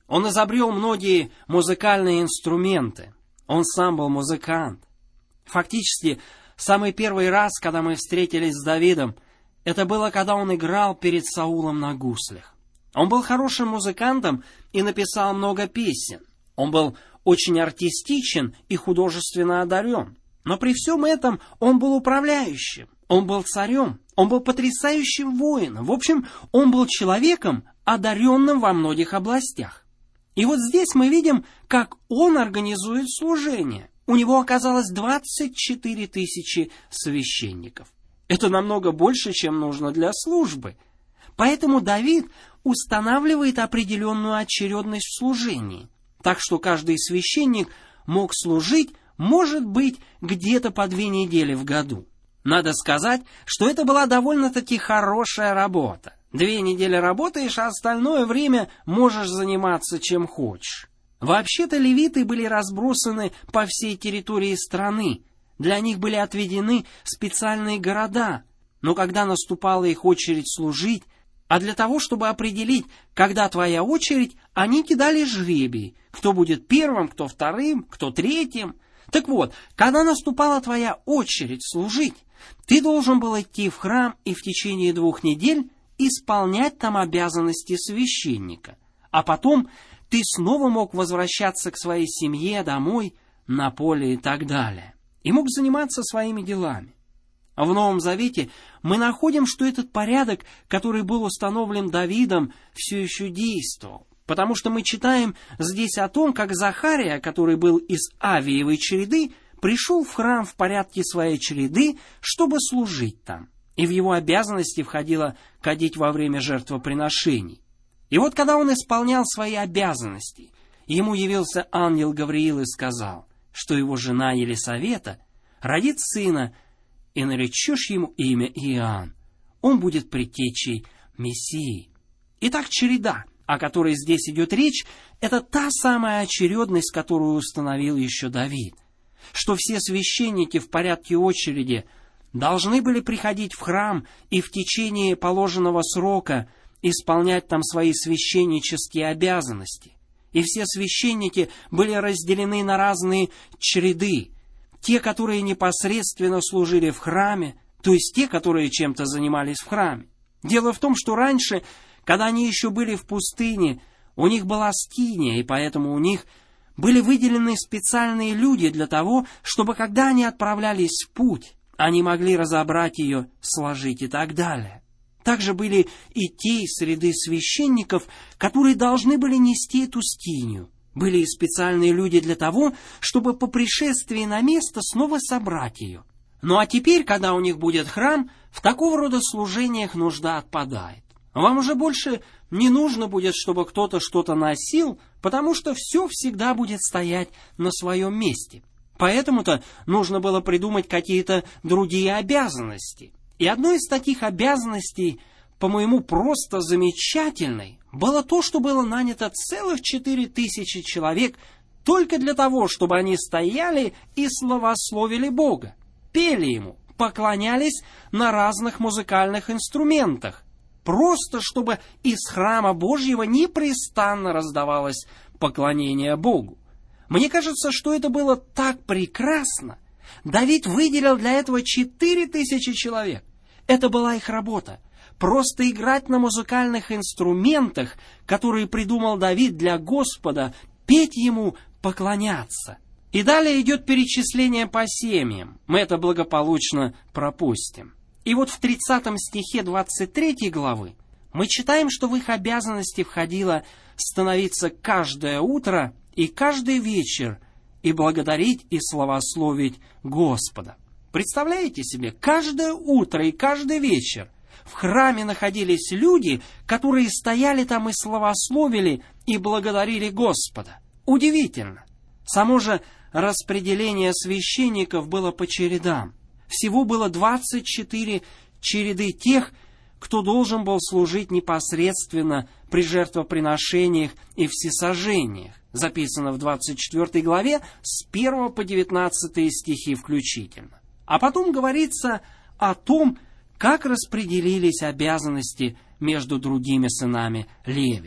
Он изобрел многие музыкальные инструменты. Он сам был музыкант. Фактически, самый первый раз, когда мы встретились с Давидом, это было, когда он играл перед Саулом на гуслях. Он был хорошим музыкантом и написал много песен. Он был очень артистичен и художественно одарен. Но при всем этом он был управляющим, он был царем, он был потрясающим воином. В общем, он был человеком, одаренным во многих областях. И вот здесь мы видим, как он организует служение. У него оказалось двадцать четыре тысячи священников. Это намного больше, чем нужно для службы. Поэтому Давид устанавливает определенную очередность в служении. Так что каждый священник мог служить, может быть, где-то по две недели в году. Надо сказать, что это была довольно-таки хорошая работа. Две недели работаешь, а остальное время можешь заниматься чем хочешь. Вообще-то левиты были разбросаны по всей территории страны. Для них были отведены специальные города. Но когда наступала их очередь служить, а для того, чтобы определить, когда твоя очередь, они кидали жребий. Кто будет первым, кто вторым, кто третьим. Так вот, когда наступала твоя очередь служить, ты должен был идти в храм и в течение двух недель исполнять там обязанности священника. А потом ты снова мог возвращаться к своей семье, домой, на поле и так далее. И мог заниматься своими делами. А в Новом Завете мы находим, что этот порядок, который был установлен Давидом, все еще действовал. Потому что мы читаем здесь о том, как Захария, который был из Авиевой череды, пришел в храм в порядке своей череды, чтобы служить там. И в его обязанности входило кадить во время жертвоприношений. И вот когда он исполнял свои обязанности, ему явился ангел Гавриил и сказал, что его жена Елисавета родит сына, и наречешь ему имя Иоанн. Он будет предтечей Мессии. Итак, череда, о которой здесь идет речь, это та самая очередность, которую установил еще Давид. Что все священники в порядке очереди должны были приходить в храм и в течение положенного срока исполнять там свои священнические обязанности. И все священники были разделены на разные череды. Те, которые непосредственно служили в храме, то есть те, которые чем-то занимались в храме. Дело в том, что раньше, когда они еще были в пустыне, у них была скиния, и поэтому у них были выделены специальные люди для того, чтобы, когда они отправлялись в путь, они могли разобрать ее, сложить и так далее. Также были и те из среды священников, которые должны были нести эту скинию. Были и специальные люди для того, чтобы по пришествии на место снова собрать ее. Ну а теперь, когда у них будет храм, в такого рода служениях нужда отпадает. Вам уже больше не нужно будет, чтобы кто-то что-то носил, потому что все всегда будет стоять на своем месте. Поэтому-то нужно было придумать какие-то другие обязанности. И одной из таких обязанностей, по-моему, просто замечательной, было то, что было нанято целых четыре тысячи человек только для того, чтобы они стояли и славословили Бога, пели Ему, поклонялись на разных музыкальных инструментах, просто чтобы из храма Божьего непрестанно раздавалось поклонение Богу. Мне кажется, что это было так прекрасно. Давид выделил для этого четыре тысячи человек. Это была их работа. Просто играть на музыкальных инструментах, которые придумал Давид для Господа, петь Ему, поклоняться. И далее идет перечисление по семьям. Мы это благополучно пропустим. И вот в тридцатом стихе двадцать третьей главы мы читаем, что в их обязанности входило становиться каждое утро и каждый вечер и благодарить и славословить Господа. Представляете себе, каждое утро и каждый вечер в храме находились люди, которые стояли там и славословили и благодарили Господа. Удивительно. Само же распределение священников было по чередам. Всего было двадцать четыре череды тех, кто должен был служить непосредственно при жертвоприношениях и всесожжениях. Записано в двадцать четвёртой главе с первого по девятнадцатый стихи включительно. А потом говорится о том, как распределились обязанности между другими сынами Леви.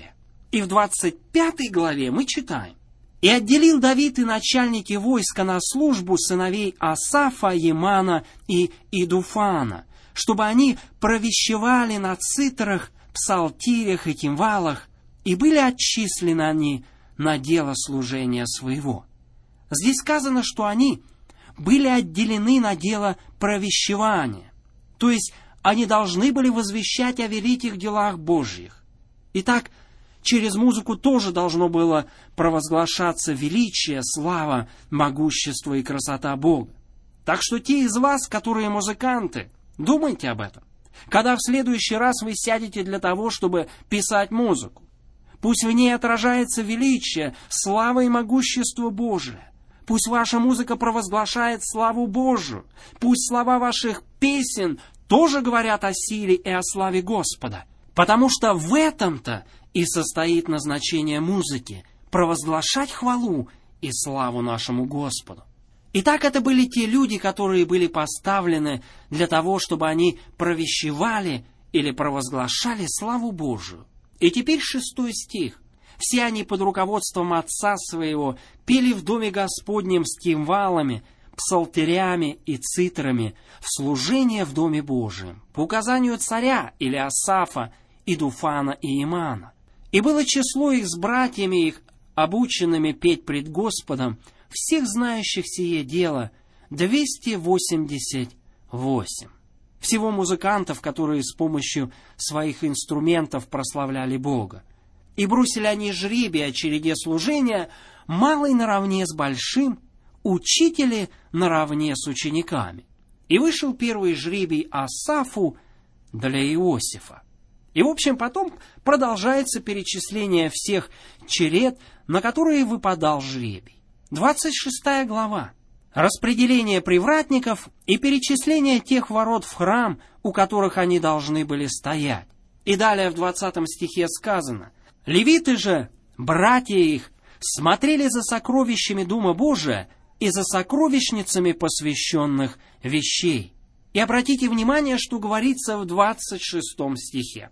И в двадцать пятой главе мы читаем: «И отделил Давид и начальники войска на службу сыновей Асафа, Емана и Идуфана, чтобы они провещевали на цитрах, псалтирях и кимвалах, и были отчислены они на дело служения своего». Здесь сказано, что они были отделены на дело провещевания, то есть они должны были возвещать о великих делах Божьих. Итак, через музыку тоже должно было провозглашаться величие, слава, могущество и красота Бога. Так что те из вас, которые музыканты, думайте об этом, когда в следующий раз вы сядете для того, чтобы писать музыку. Пусть в ней отражается величие, слава и могущество Божие. Пусть ваша музыка провозглашает славу Божию. Пусть слова ваших песен тоже говорят о силе и о славе Господа. Потому что в этом-то и состоит назначение музыки — провозглашать хвалу и славу нашему Господу. Итак, это были те люди, которые были поставлены для того, чтобы они провещевали или провозглашали славу Божию. И теперь шестой стих. «Все они под руководством отца своего пели в доме Господнем с кимвалами, псалтырями и цитрами в служение в доме Божием, по указанию царя или Асафа, Идуфана и Имана. И было число их с братьями их, обученными петь пред Господом, всех знающих сие дело, двести восемьдесят восемь». Всего музыкантов, которые с помощью своих инструментов прославляли Бога. И бросили они жребий о череде служения, малый наравне с большим, учители наравне с учениками. И вышел первый жребий Асафу для Иосифа. И, в общем, потом продолжается перечисление всех черед, на которые выпадал жребий. двадцать шестая глава. Распределение привратников и перечисление тех ворот в храм, у которых они должны были стоять. И далее в двадцатом стихе сказано: «Левиты же, братья их, смотрели за сокровищами Дома Божия и за сокровищницами посвященных вещей». И обратите внимание, что говорится в двадцать шестом стихе.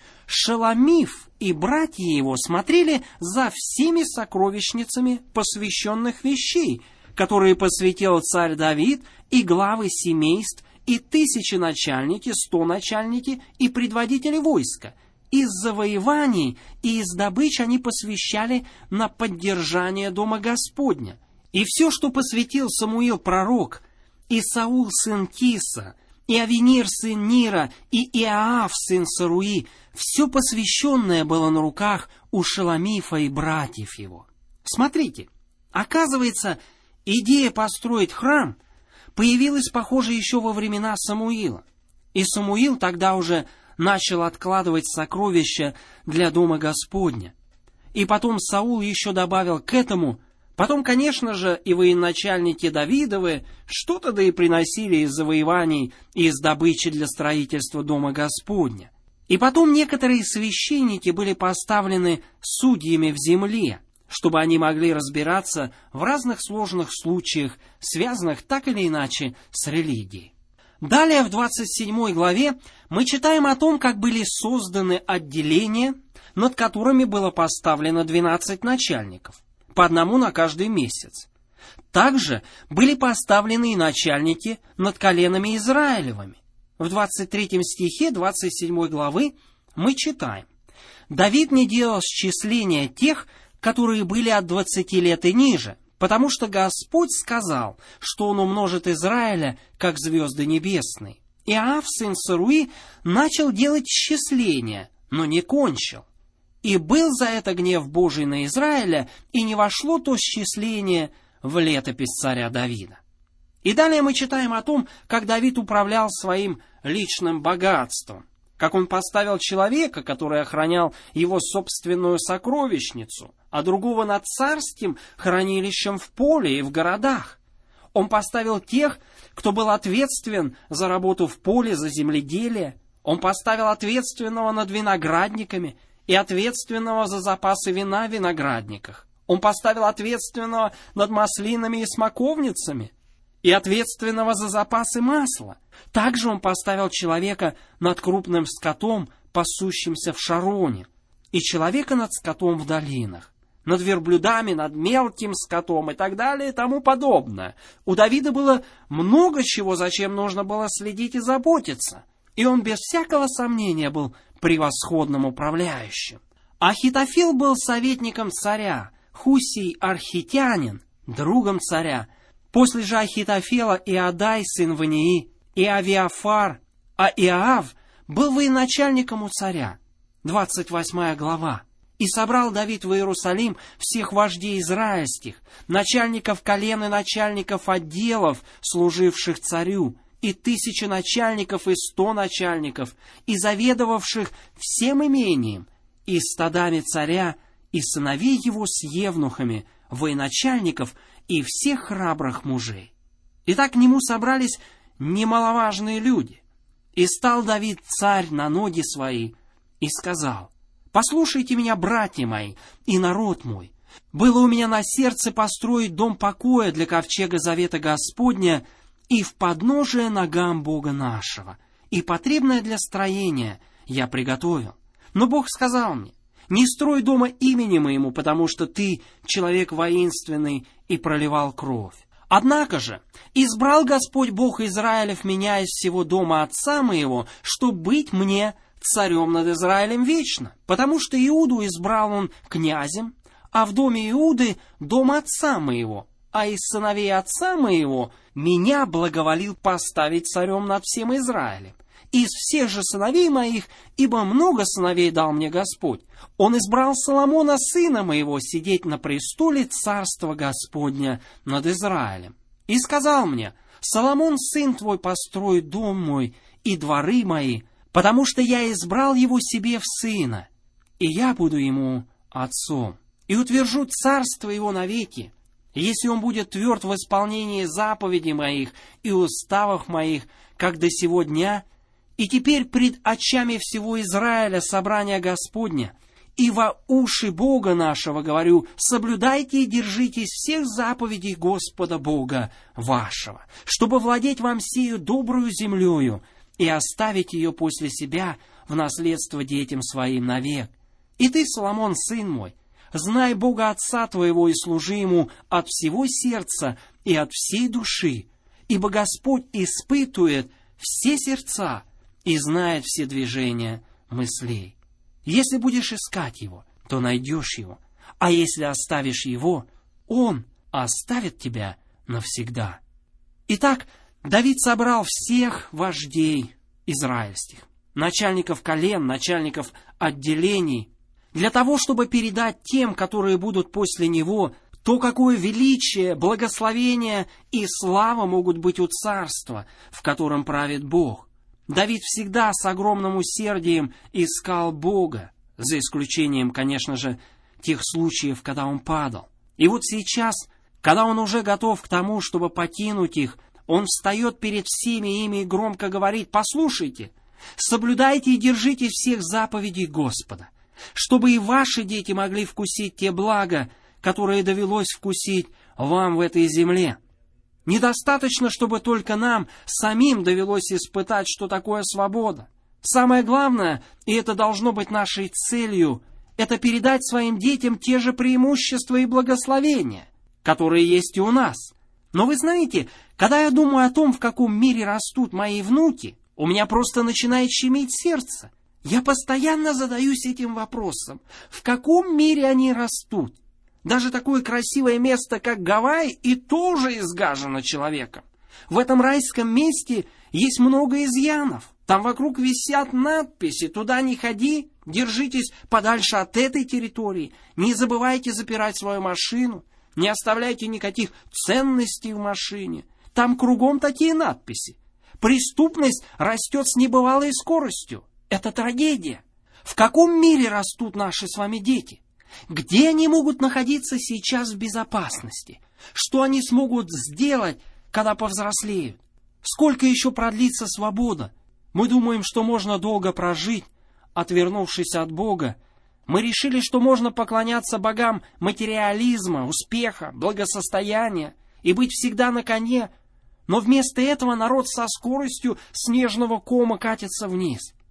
«Шеломиф и братья его смотрели за всеми сокровищницами посвященных вещей, которые посвятил царь Давид, и главы семейств, и тысячи начальники, сто начальники, и предводители войска. Из завоеваний и из добыч они посвящали на поддержание Дома Господня. И все, что посвятил Самуил пророк, и Саул сын Киса, и Авенир сын Нира, и Иоав сын Саруи, все посвященное было на руках у Шеломифа и братьев его». Смотрите, оказывается, идея построить храм появилась, похоже, еще во времена Самуила. И Самуил тогда уже начал откладывать сокровища для Дома Господня. И потом Саул еще добавил к этому. Потом, конечно же, и военачальники Давидовы что-то да и приносили из завоеваний и из добычи для строительства Дома Господня. И потом некоторые священники были поставлены судьями в земле, чтобы они могли разбираться в разных сложных случаях, связанных так или иначе с религией. Далее в двадцать седьмой главе мы читаем о том, как были созданы отделения, над которыми было поставлено двенадцать начальников, по одному на каждый месяц. Также были поставлены и начальники над коленами Израилевыми. В двадцать третьем стихе двадцать седьмой главы мы читаем: «Давид не делал счисления тех, которые были от двадцати лет и ниже, потому что Господь сказал, что Он умножит Израиля, как звезды небесные. Иоав, сын Саруи, начал делать счисления, но не кончил. И был за это гнев Божий на Израиля, и не вошло то счисление в летопись царя Давида». И далее мы читаем о том, как Давид управлял своим личным богатством, как он поставил человека, который охранял его собственную сокровищницу, а другого над царским хранилищем в поле и в городах. Он поставил тех, кто был ответственен за работу в поле, за земледелие. Он поставил ответственного над виноградниками и ответственного за запасы вина в виноградниках. Он поставил ответственного над маслинами и смоковницами и ответственного за запасы масла. Также он поставил человека над крупным скотом, пасущимся в Шароне, и человека над скотом в долинах, над верблюдами, над мелким скотом и так далее и тому подобное. У Давида было много чего, зачем нужно было следить и заботиться, и он без всякого сомнения был превосходным управляющим. Ахитофел был советником царя, Хусий архитянин, другом царя. После же Ахитофела Иодай, сын Вании, и Авиафар, а Иоав был военачальником у царя. двадцать восьмая глава. «И собрал Давид в Иерусалим всех вождей израильских, начальников колен и начальников отделов, служивших царю, и тысячи начальников, и сто начальников, и заведовавших всем имением, и стадами царя, и сыновей его с евнухами, военачальников и всех храбрых мужей. Итак, к нему собрались немаловажные люди. И стал Давид царь на ноги свои, и сказал: «Послушайте меня, братья мои, и народ мой. Было у меня на сердце построить дом покоя для ковчега завета Господня и в подножие ногам Бога нашего, и потребное для строения я приготовил. Но Бог сказал мне: не строй дома имени моему, потому что ты человек воинственный и проливал кровь. Однако же избрал Господь Бог Израилев меня из всего дома отца моего, чтобы быть мне царем над Израилем вечно, потому что Иуду избрал он князем, а в доме Иуды дом отца моего, а из сыновей отца моего меня благоволил поставить царем над всем Израилем. Из всех же сыновей моих, ибо много сыновей дал мне Господь, он избрал Соломона, сына моего, сидеть на престоле царства Господня над Израилем. И сказал мне: Соломон, сын твой, построит дом мой и дворы мои, потому что я избрал его себе в сына, и я буду ему отцом, и утвержу царство его навеки, если он будет тверд в исполнении заповедей моих и уставов моих, как до сего дня. И теперь пред очами всего Израиля собрания Господня, и во уши Бога нашего говорю: соблюдайте и держитесь всех заповедей Господа Бога вашего, чтобы владеть вам сею добрую землею и оставить ее после себя в наследство детям своим навек. И ты, Соломон, сын мой, знай Бога Отца твоего и служи Ему от всего сердца и от всей души, ибо Господь испытует все сердца и знает все движения мыслей. Если будешь искать Его, то найдешь Его, а если оставишь Его, Он оставит тебя навсегда». Итак, Давид собрал всех вождей израильских, начальников колен, начальников отделений, для того, чтобы передать тем, которые будут после него, то, какое величие, благословение и слава могут быть у царства, в котором правит Бог. Давид всегда с огромным усердием искал Бога, за исключением, конечно же, тех случаев, когда он падал. И вот сейчас, когда он уже готов к тому, чтобы покинуть их, он встает перед всеми ими и громко говорит: «Послушайте, соблюдайте и держите всех заповедей Господа, чтобы и ваши дети могли вкусить те блага, которые довелось вкусить вам в этой земле. Недостаточно, чтобы только нам самим довелось испытать, что такое свобода. Самое главное, и это должно быть нашей целью, это передать своим детям те же преимущества и благословения, которые есть и у нас. Но вы знаете, когда я думаю о том, в каком мире растут мои внуки, у меня просто начинает щемить сердце. Я постоянно задаюсь этим вопросом: в каком мире они растут? Даже такое красивое место, как Гавайи, и тоже изгажено человеком. В этом райском месте есть много изъянов. Там вокруг висят надписи: «Туда не ходи», «Держитесь подальше от этой территории», «Не забывайте запирать свою машину», «Не оставляйте никаких ценностей в машине». Там кругом такие надписи. Преступность растет с небывалой скоростью. Это трагедия. В каком мире растут наши с вами дети? Где они могут находиться сейчас в безопасности? Что они смогут сделать, когда повзрослеют? Сколько еще продлится свобода? Мы думаем, что можно долго прожить, отвернувшись от Бога. Мы решили, что можно поклоняться богам материализма, успеха, благосостояния и быть всегда на коне, но вместо этого народ со скоростью снежного кома катится вниз.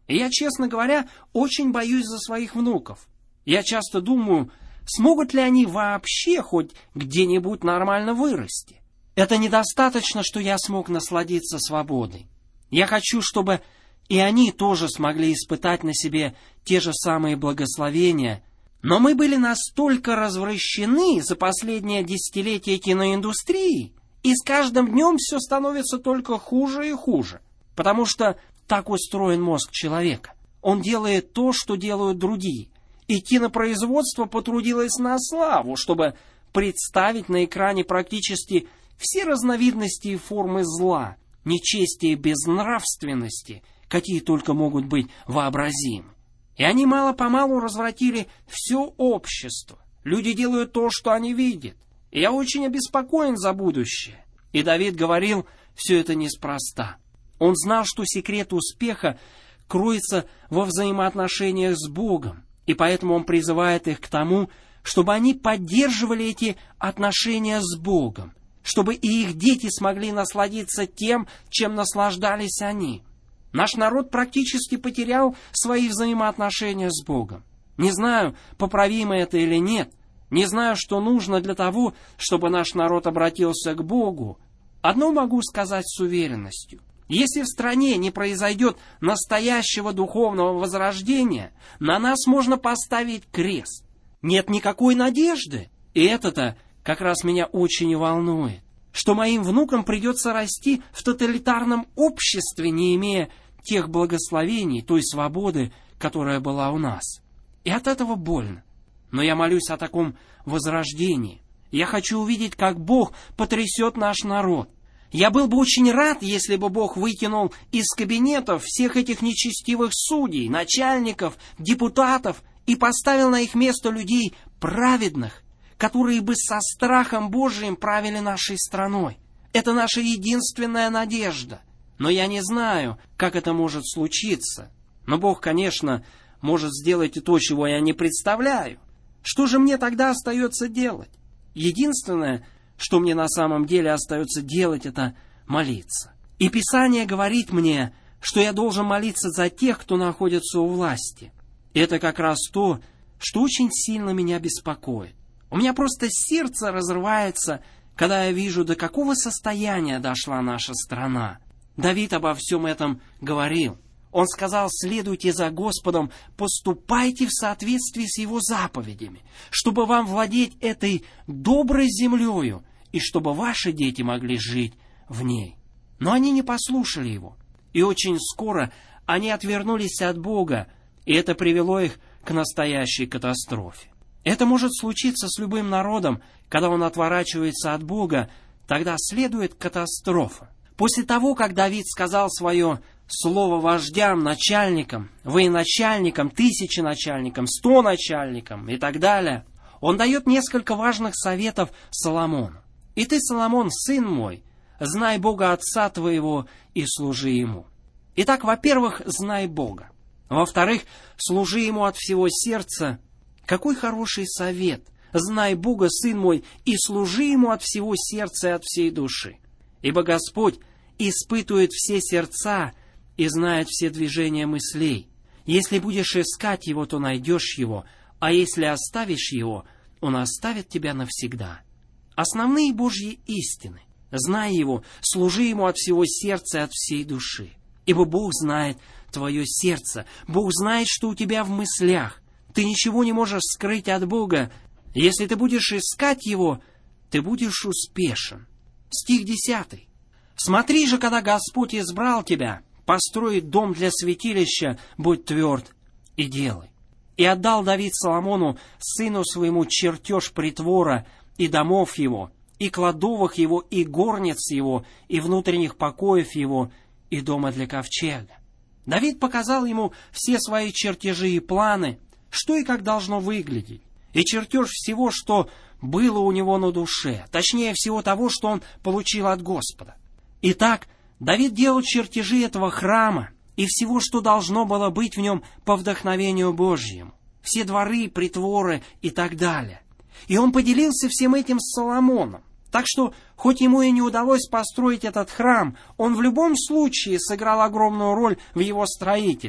И я, честно говоря, очень боюсь за своих внуков. Я часто думаю, смогут ли они вообще хоть где-нибудь нормально вырасти. Это недостаточно, что я смог насладиться свободой. Я хочу, чтобы и они тоже смогли испытать на себе те же самые благословения. Но мы были настолько развращены за последнее десятилетие киноиндустрии, и с каждым днем все становится только хуже и хуже. Потому что так устроен мозг человека. Он делает то, что делают другие. И кинопроизводство потрудилось на славу, чтобы представить на экране практически все разновидности и формы зла, нечестия и безнравственности, какие только могут быть вообразимы. И они мало-помалу развратили все общество. Люди делают то, что они видят. И я очень обеспокоен за будущее. И Давид говорил, все это неспроста. Он знал, что секрет успеха кроется во взаимоотношениях с Богом. И поэтому он призывает их к тому, чтобы они поддерживали эти отношения с Богом, чтобы и их дети смогли насладиться тем, чем наслаждались они. Наш народ практически потерял свои взаимоотношения с Богом. Не знаю, поправимо это или нет. Не знаю, что нужно для того, чтобы наш народ обратился к Богу. Одно могу сказать с уверенностью. Если в стране не произойдет настоящего духовного возрождения, на нас можно поставить крест. Нет никакой надежды. И это-то как раз меня очень и волнует. Что моим внукам придется расти в тоталитарном обществе, не имея тех благословений, той свободы, которая была у нас. И от этого больно. Но я молюсь о таком возрождении. Я хочу увидеть, как Бог потрясет наш народ. Я был бы очень рад, если бы Бог выкинул из кабинетов всех этих нечестивых судей, начальников, депутатов и поставил на их место людей праведных, которые бы со страхом Божиим правили нашей страной. Это наша единственная надежда. Но я не знаю, как это может случиться. Но Бог, конечно, может сделать и то, чего я не представляю. Что же мне тогда остается делать? Единственное, что мне на самом деле остается делать, это молиться. И Писание говорит мне, что я должен молиться за тех, кто находится у власти. И это как раз то, что очень сильно меня беспокоит. У меня просто сердце разрывается, когда я вижу, до какого состояния дошла наша страна. Давид обо всем этом говорил. Он сказал: следуйте за Господом, поступайте в соответствии с Его заповедями, чтобы вам владеть этой доброй землею, и чтобы ваши дети могли жить в ней. Но они не послушали Его, и очень скоро они отвернулись от Бога, и это привело их к настоящей катастрофе. Это может случиться с любым народом, когда он отворачивается от Бога, тогда следует катастрофа. После того, как Давид сказал свое слово вождям, начальникам, военачальникам, тысяченачальникам, стоначальникам и так далее, он дает несколько важных советов Соломону. «И ты, Соломон, сын мой, знай Бога Отца твоего и служи Ему». Итак, во-первых, знай Бога. Во-вторых, служи Ему от всего сердца. Какой хороший совет! Знай Бога, сын мой, и служи Ему от всего сердца и от всей души. Ибо Господь испытывает все сердца и знает все движения мыслей. Если будешь искать Его, то найдешь Его, а если оставишь Его, Он оставит тебя навсегда. Основные Божьи истины. Знай Его, служи Ему от всего сердца и от всей души. Ибо Бог знает твое сердце. Бог знает, что у тебя в мыслях. Ты ничего не можешь скрыть от Бога. Если ты будешь искать Его, ты будешь успешен. Стих десятый. «Смотри же, когда Господь избрал тебя, построить дом для святилища, будь тверд и делай. И отдал Давид Соломону, сыну своему, чертеж притвора и домов его, и кладовых его, и горниц его, и внутренних покоев его, и дома для ковчега». Давид показал ему все свои чертежи и планы, что и как должно выглядеть, и чертеж всего, что было у него на душе, точнее всего того, что он получил от Господа. Итак, Давид делал чертежи этого храма и всего, что должно было быть в нем по вдохновению Божьему, все дворы, притворы и так далее. И он поделился всем этим с Соломоном. Так что, хоть ему и не удалось построить этот храм, он в любом случае сыграл огромную роль в его строительстве.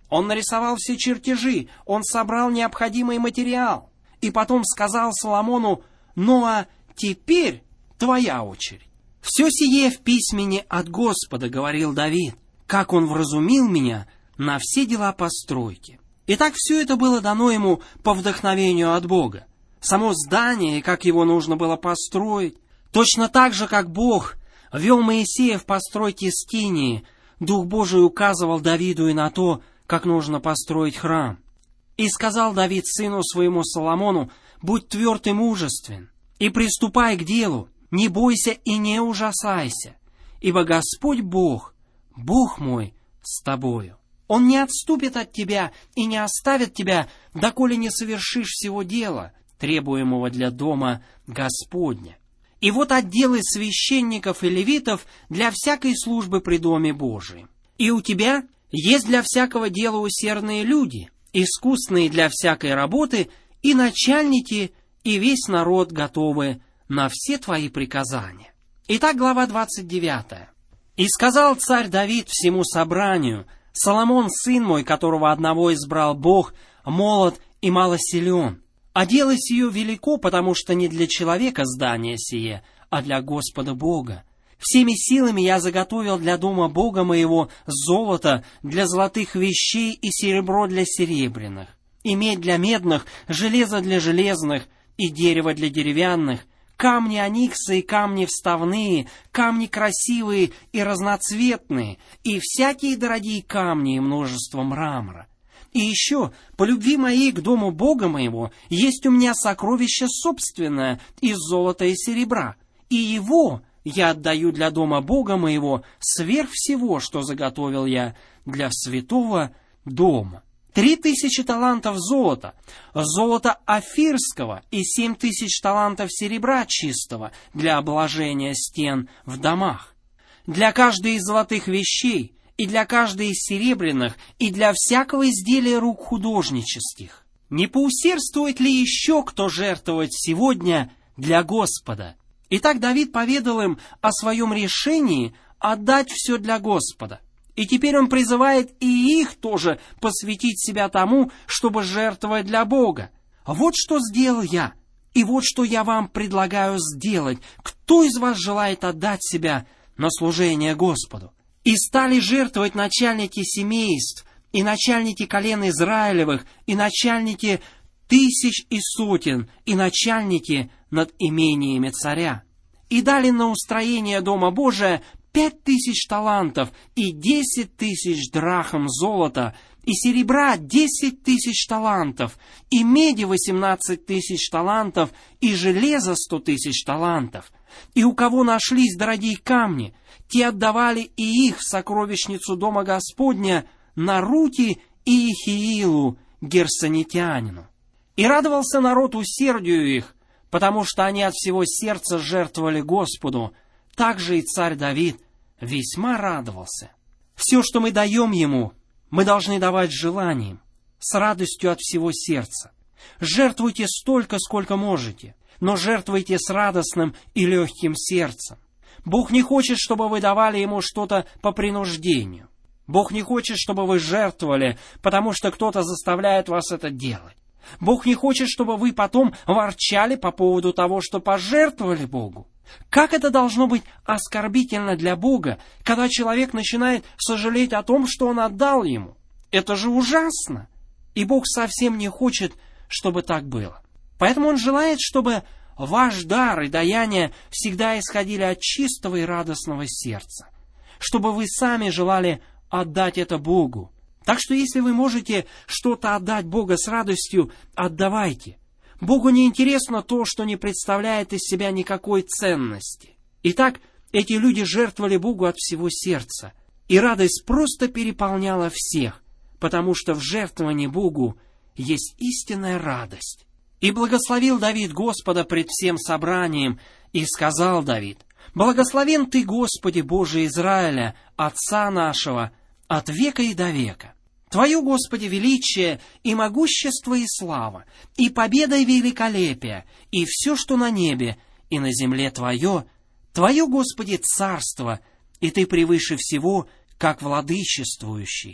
Он нарисовал все чертежи, он собрал необходимый материал. И потом сказал Соломону: «Ну а теперь твоя очередь». «Все сие в письмене от Господа, — говорил Давид, — как он вразумил меня на все дела постройки». Итак, все это было дано ему по вдохновению от Бога. Само здание, как его нужно было построить. Точно так же, как Бог вел Моисея в постройке скинии, Дух Божий указывал Давиду и на то, как нужно построить храм. «И сказал Давид сыну своему Соломону: будь тверд и мужествен, и приступай к делу, не бойся и не ужасайся, ибо Господь Бог, Бог мой, с тобою. Он не отступит от тебя и не оставит тебя, доколе не совершишь всего дела, требуемого для дома Господня. И вот отделы священников и левитов для всякой службы при доме Божием. И у тебя есть для всякого дела усердные люди, искусные для всякой работы, и начальники, и весь народ готовы на все твои приказания». Итак, глава двадцать девятая. «И сказал царь Давид всему собранию: Соломон, сын мой, которого одного избрал Бог, молод и малосилен. А дело сие велико, потому что не для человека здание сие, а для Господа Бога. Всеми силами я заготовил для дома Бога моего золото для золотых вещей и серебро для серебряных, и медь для медных, железо для железных, и дерево для деревянных, камни оникса и камни вставные, камни красивые и разноцветные, и всякие дорогие камни и множество мрамора. И еще, по любви моей к дому Бога моего, есть у меня сокровище собственное из золота и серебра, и его я отдаю для дома Бога моего сверх всего, что заготовил я для святого дома. Три тысячи талантов золота, золота офирского и семь тысяч талантов серебра чистого для обложения стен в домах. Для каждой из золотых вещей, и для каждой из серебряных, и для всякого изделия рук художнических. Не поусердствует ли еще кто жертвовать сегодня для Господа?» Итак, Давид поведал им о своем решении отдать все для Господа. И теперь он призывает и их тоже посвятить себя тому, чтобы жертвовать для Бога. «Вот что сделал я, и вот что я вам предлагаю сделать. Кто из вас желает отдать себя на служение Господу?» И стали жертвовать начальники семейств, и начальники колен Израилевых, и начальники тысяч и сотен, и начальники над имениями царя. И дали на устроение дома Божия пять тысяч талантов, и десять тысяч драхм золота, и серебра десять тысяч талантов, и меди восемнадцать тысяч талантов, и железа сто тысяч талантов. И у кого нашлись дорогие камни, те отдавали и их в сокровищницу дома Господня Нарути и Ихиилу, герсонитянину. И радовался народ усердию их, потому что они от всего сердца жертвовали Господу. Так же и царь Давид весьма радовался. Все, что мы даем ему, мы должны давать с желанием, с радостью от всего сердца. Жертвуйте столько, сколько можете, но жертвуйте с радостным и легким сердцем. Бог не хочет, чтобы вы давали ему что-то по принуждению. Бог не хочет, чтобы вы жертвовали, потому что кто-то заставляет вас это делать. Бог не хочет, чтобы вы потом ворчали по поводу того, что пожертвовали Богу. Как это должно быть оскорбительно для Бога, когда человек начинает сожалеть о том, что он отдал ему? Это же ужасно! И Бог совсем не хочет, чтобы так было. Поэтому Он желает, чтобы ваш дар и даяние всегда исходили от чистого и радостного сердца, чтобы вы сами желали отдать это Богу. Так что если вы можете что-то отдать Богу с радостью, отдавайте. Богу не интересно то, что не представляет из себя никакой ценности. Итак, эти люди жертвовали Богу от всего сердца, и радость просто переполняла всех, потому что в жертвовании Богу есть истинная радость. И благословил Давид Господа пред всем собранием, и сказал Давид: «Благословен Ты, Господи Боже Израиля, Отца нашего, от века и до века. Твое, Господи, величие и могущество и слава, и победа и великолепие, и все, что на небе и на земле Твое, Твое, Господи, царство, и Ты превыше всего, как владычествующий.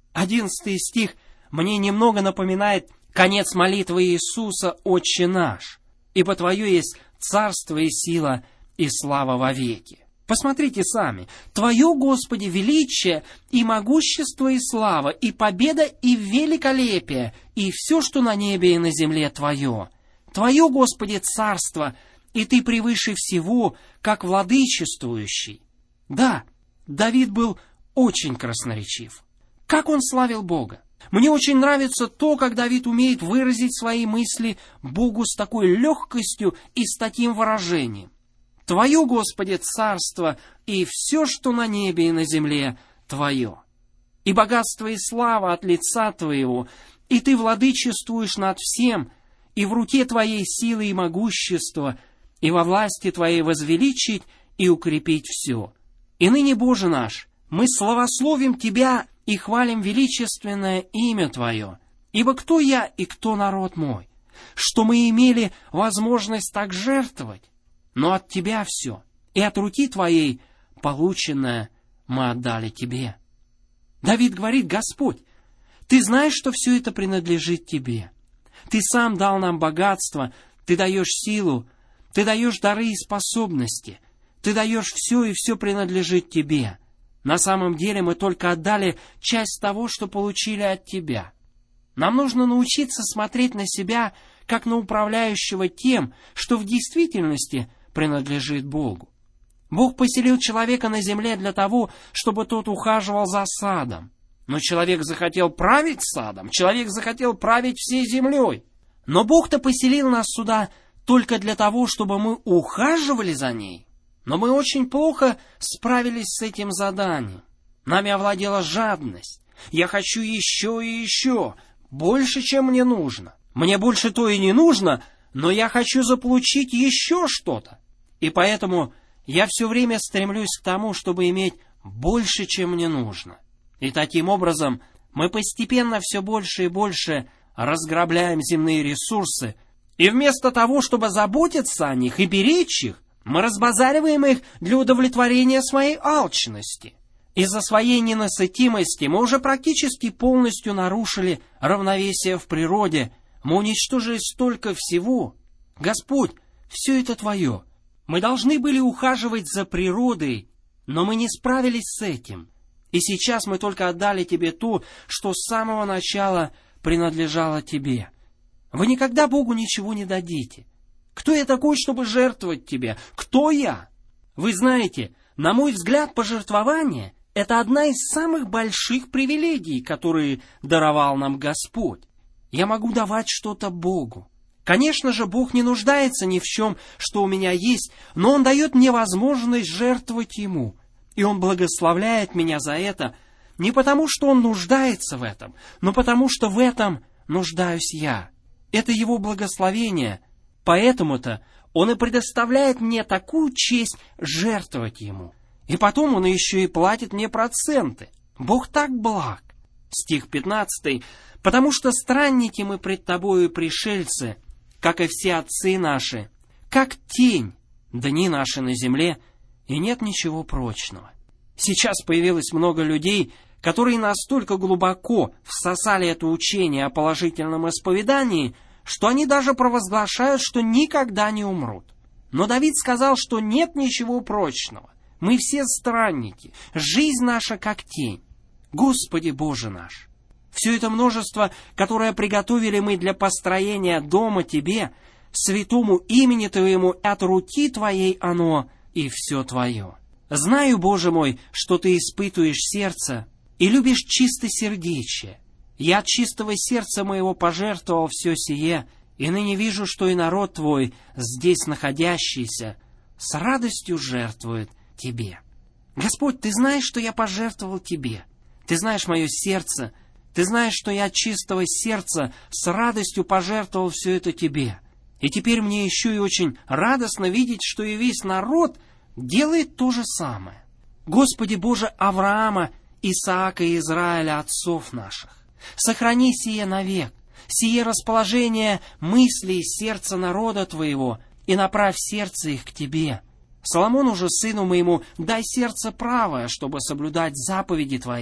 Одиннадцатый стих мне немного напоминает конец молитвы Иисуса «Отче наш», ибо Твое есть царство и сила и слава вовеки. Посмотрите сами. Твое, Господи, величие и могущество и слава, и победа и великолепие, и все, что на небе и на земле Твое. Твое, Господи, царство, и Ты превыше всего, как владычествующий. Да, Давид был очень красноречив. Как он славил Бога! Мне очень нравится то, как Давид умеет выразить свои мысли Богу с такой легкостью и с таким выражением. Твое, Господи, царство, и все, что на небе и на земле, Твое. И богатство и слава от лица Твоего, и Ты владычествуешь над всем, и в руке Твоей силы и могущество, и во власти Твоей возвеличить и укрепить все. И ныне, Боже наш, мы славословим Тебя и хвалим величественное имя Твое, ибо кто я и кто народ мой, что мы имели возможность так жертвовать? Но от Тебя все, и от руки Твоей полученное мы отдали Тебе. Давид говорит: Господь, Ты знаешь, что все это принадлежит Тебе. Ты сам дал нам богатство, Ты даешь силу, Ты даешь дары и способности, Ты даешь все, и все принадлежит Тебе. На самом деле мы только отдали часть того, что получили от Тебя. Нам нужно научиться смотреть на себя, как на управляющего тем, что в действительности принадлежит Богу. Бог поселил человека на земле для того, чтобы тот ухаживал за садом. Но человек захотел править садом, человек захотел править всей землей. Но Бог-то поселил нас сюда только для того, чтобы мы ухаживали за ней. Но мы очень плохо справились с этим заданием. Нами овладела жадность. Я хочу еще и еще, больше, чем мне нужно. Мне больше то и не нужно, но я хочу заполучить еще что-то. И поэтому я все время стремлюсь к тому, чтобы иметь больше, чем мне нужно. И таким образом мы постепенно все больше и больше разграбляем земные ресурсы, и вместо того, чтобы заботиться о них и беречь их, мы разбазариваем их для удовлетворения своей алчности. Из-за своей ненасытимости мы уже практически полностью нарушили равновесие в природе, мы уничтожили столько всего. Господь, все это Твое. Мы должны были ухаживать за природой, но мы не справились с этим. И сейчас мы только отдали Тебе то, что с самого начала принадлежало Тебе. Вы никогда Богу ничего не дадите. Кто я такой, чтобы жертвовать Тебе? Кто я? Вы знаете, на мой взгляд, пожертвование — это одна из самых больших привилегий, которые даровал нам Господь. Я могу давать что-то Богу. Конечно же, Бог не нуждается ни в чем, что у меня есть, но Он дает мне возможность жертвовать Ему. И Он благословляет меня за это не потому, что Он нуждается в этом, но потому, что в этом нуждаюсь я. Это Его благословение. Поэтому-то Он и предоставляет мне такую честь жертвовать Ему. И потом Он еще и платит мне проценты. Бог так благ. Стих пятнадцатый. «Потому что странники мы пред Тобою и пришельцы, как и все отцы наши, как тень, дни наши на земле, и нет ничего прочного». Сейчас появилось много людей, которые настолько глубоко всосали это учение о положительном исповедании, что они даже провозглашают, что никогда не умрут. Но Давид сказал, что нет ничего прочного. Мы все странники, жизнь наша как тень. Господи Боже наш! Все это множество, которое приготовили мы для построения дома Тебе, святому имени Твоему, от руки Твоей оно и все Твое. Знаю, Боже мой, что Ты испытываешь сердце и любишь чистосердечие. Я от чистого сердца моего пожертвовал все сие, и ныне вижу, что и народ Твой, здесь находящийся, с радостью жертвует Тебе. Господь, Ты знаешь, что я пожертвовал Тебе. Ты знаешь мое сердце. Ты знаешь, что я от чистого сердца с радостью пожертвовал все это Тебе. И теперь мне еще и очень радостно видеть, что и весь народ делает то же самое. Господи Боже Авраама, Исаака и Израиля, отцов наших, сохрани сие навек, сие расположение мыслей сердца народа Твоего, и направь сердце их к Тебе. Соломону же, сыну моему, дай сердце правое, чтобы соблюдать заповеди Твои,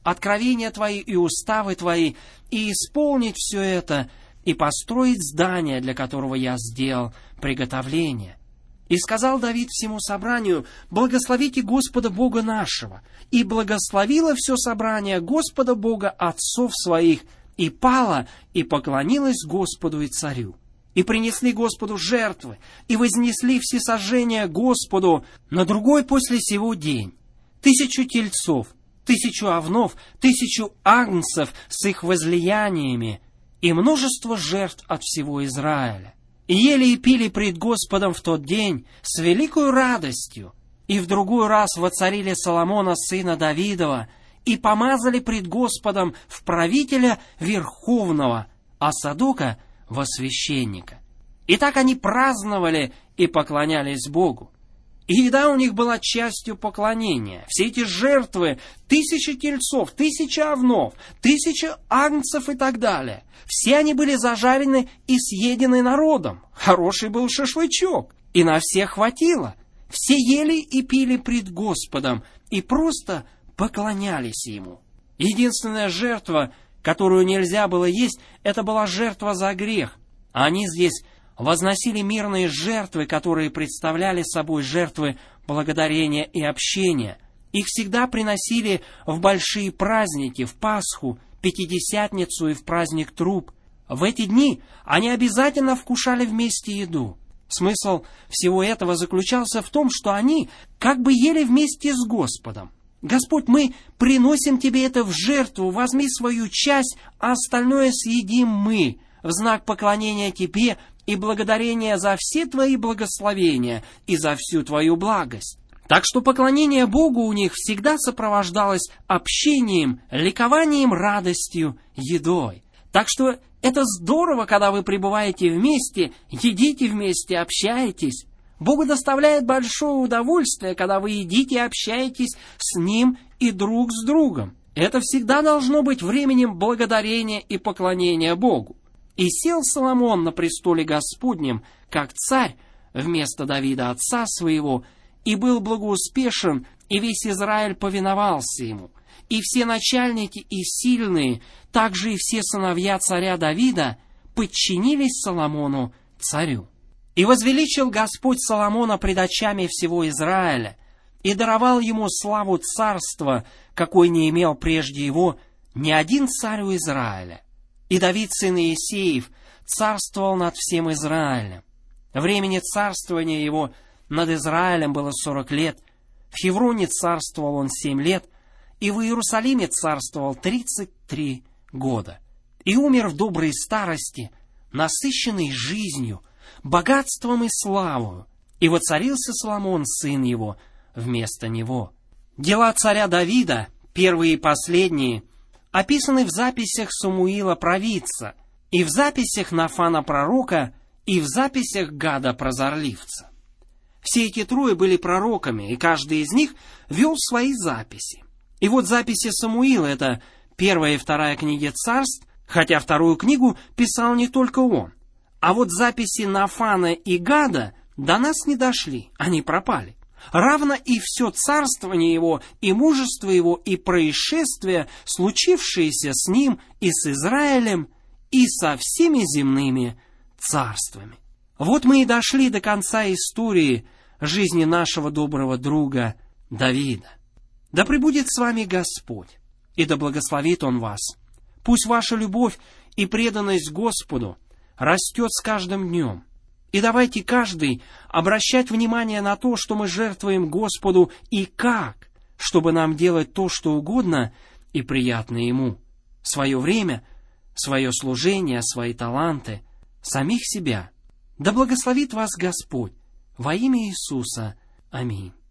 откровения твои и уставы твои, и исполнить все это, и построить здание, для которого я сделал приготовление. И сказал Давид всему собранию: благословите Господа Бога нашего. И благословило все собрание Господа Бога отцов своих, и пало, и поклонилось Господу и царю. И принесли Господу жертвы, и вознесли всесожжения Господу на другой после сего день тысячу тельцов, тысячу овнов, тысячу агнцев с их возлияниями, и множество жертв от всего Израиля. И ели и пили пред Господом в тот день с великою радостью. И в другой раз воцарили Соломона, сына Давидова, и помазали пред Господом в правителя верховного, а Садока во священника. И так они праздновали и поклонялись Богу. И еда у них была частью поклонения. Все эти жертвы, тысячи тельцов, тысяча овнов, тысяча агнцев и так далее, все они были зажарены и съедены народом. Хороший был шашлычок, и на всех хватило. Все ели и пили пред Господом, и просто поклонялись Ему. Единственная жертва, которую нельзя было есть, это была жертва за грех. А они здесь возносили мирные жертвы, которые представляли собой жертвы благодарения и общения. Их всегда приносили в большие праздники, в Пасху, Пятидесятницу и в праздник труб. В эти дни они обязательно вкушали вместе еду. Смысл всего этого заключался в том, что они как бы ели вместе с Господом. «Господь, мы приносим Тебе это в жертву, возьми свою часть, а остальное съедим мы, в знак поклонения Тебе и благодарения за все Твои благословения и за всю Твою благость». Так что поклонение Богу у них всегда сопровождалось общением, ликованием, радостью, едой. Так что это здорово, когда вы пребываете вместе, едите вместе, общаетесь. Богу доставляет большое удовольствие, когда вы едите и общаетесь с Ним и друг с другом. Это всегда должно быть временем благодарения и поклонения Богу. И сел Соломон на престоле Господнем, как царь, вместо Давида отца своего, и был благоуспешен, и весь Израиль повиновался ему. И все начальники и сильные, также и все сыновья царя Давида, подчинились Соломону царю. И возвеличил Господь Соломона пред очами всего Израиля, и даровал ему славу царства, какой не имел прежде его ни один царь у Израиля. И Давид, сын Иисеев, царствовал над всем Израилем. Времени царствования его над Израилем было сорок лет, в Хевроне царствовал он семь лет, и в Иерусалиме царствовал тридцать три года. И умер в доброй старости, насыщенный жизнью, богатством и славою, и воцарился Соломон, сын его, вместо него. Дела царя Давида, первые и последние, описаны в записях Самуила провидца, и в записях Нафана пророка, и в записях Гада прозорливца. Все эти трое были пророками, и каждый из них вел свои записи. И вот записи Самуила — это первая и вторая книги царств, хотя вторую книгу писал не только он. А вот записи Нафана и Гада до нас не дошли, они пропали. Равно и все царствование его, и мужество его, и происшествия, случившиеся с ним и с Израилем, и со всеми земными царствами. Вот мы и дошли до конца истории жизни нашего доброго друга Давида. Да пребудет с вами Господь, и да благословит Он вас. Пусть ваша любовь и преданность Господу растет с каждым днем. И давайте каждый обращать внимание на то, что мы жертвуем Господу и как, чтобы нам делать то, что угодно и приятно Ему. Свое время, свое служение, свои таланты, самих себя. Да благословит вас Господь во имя Иисуса. Аминь.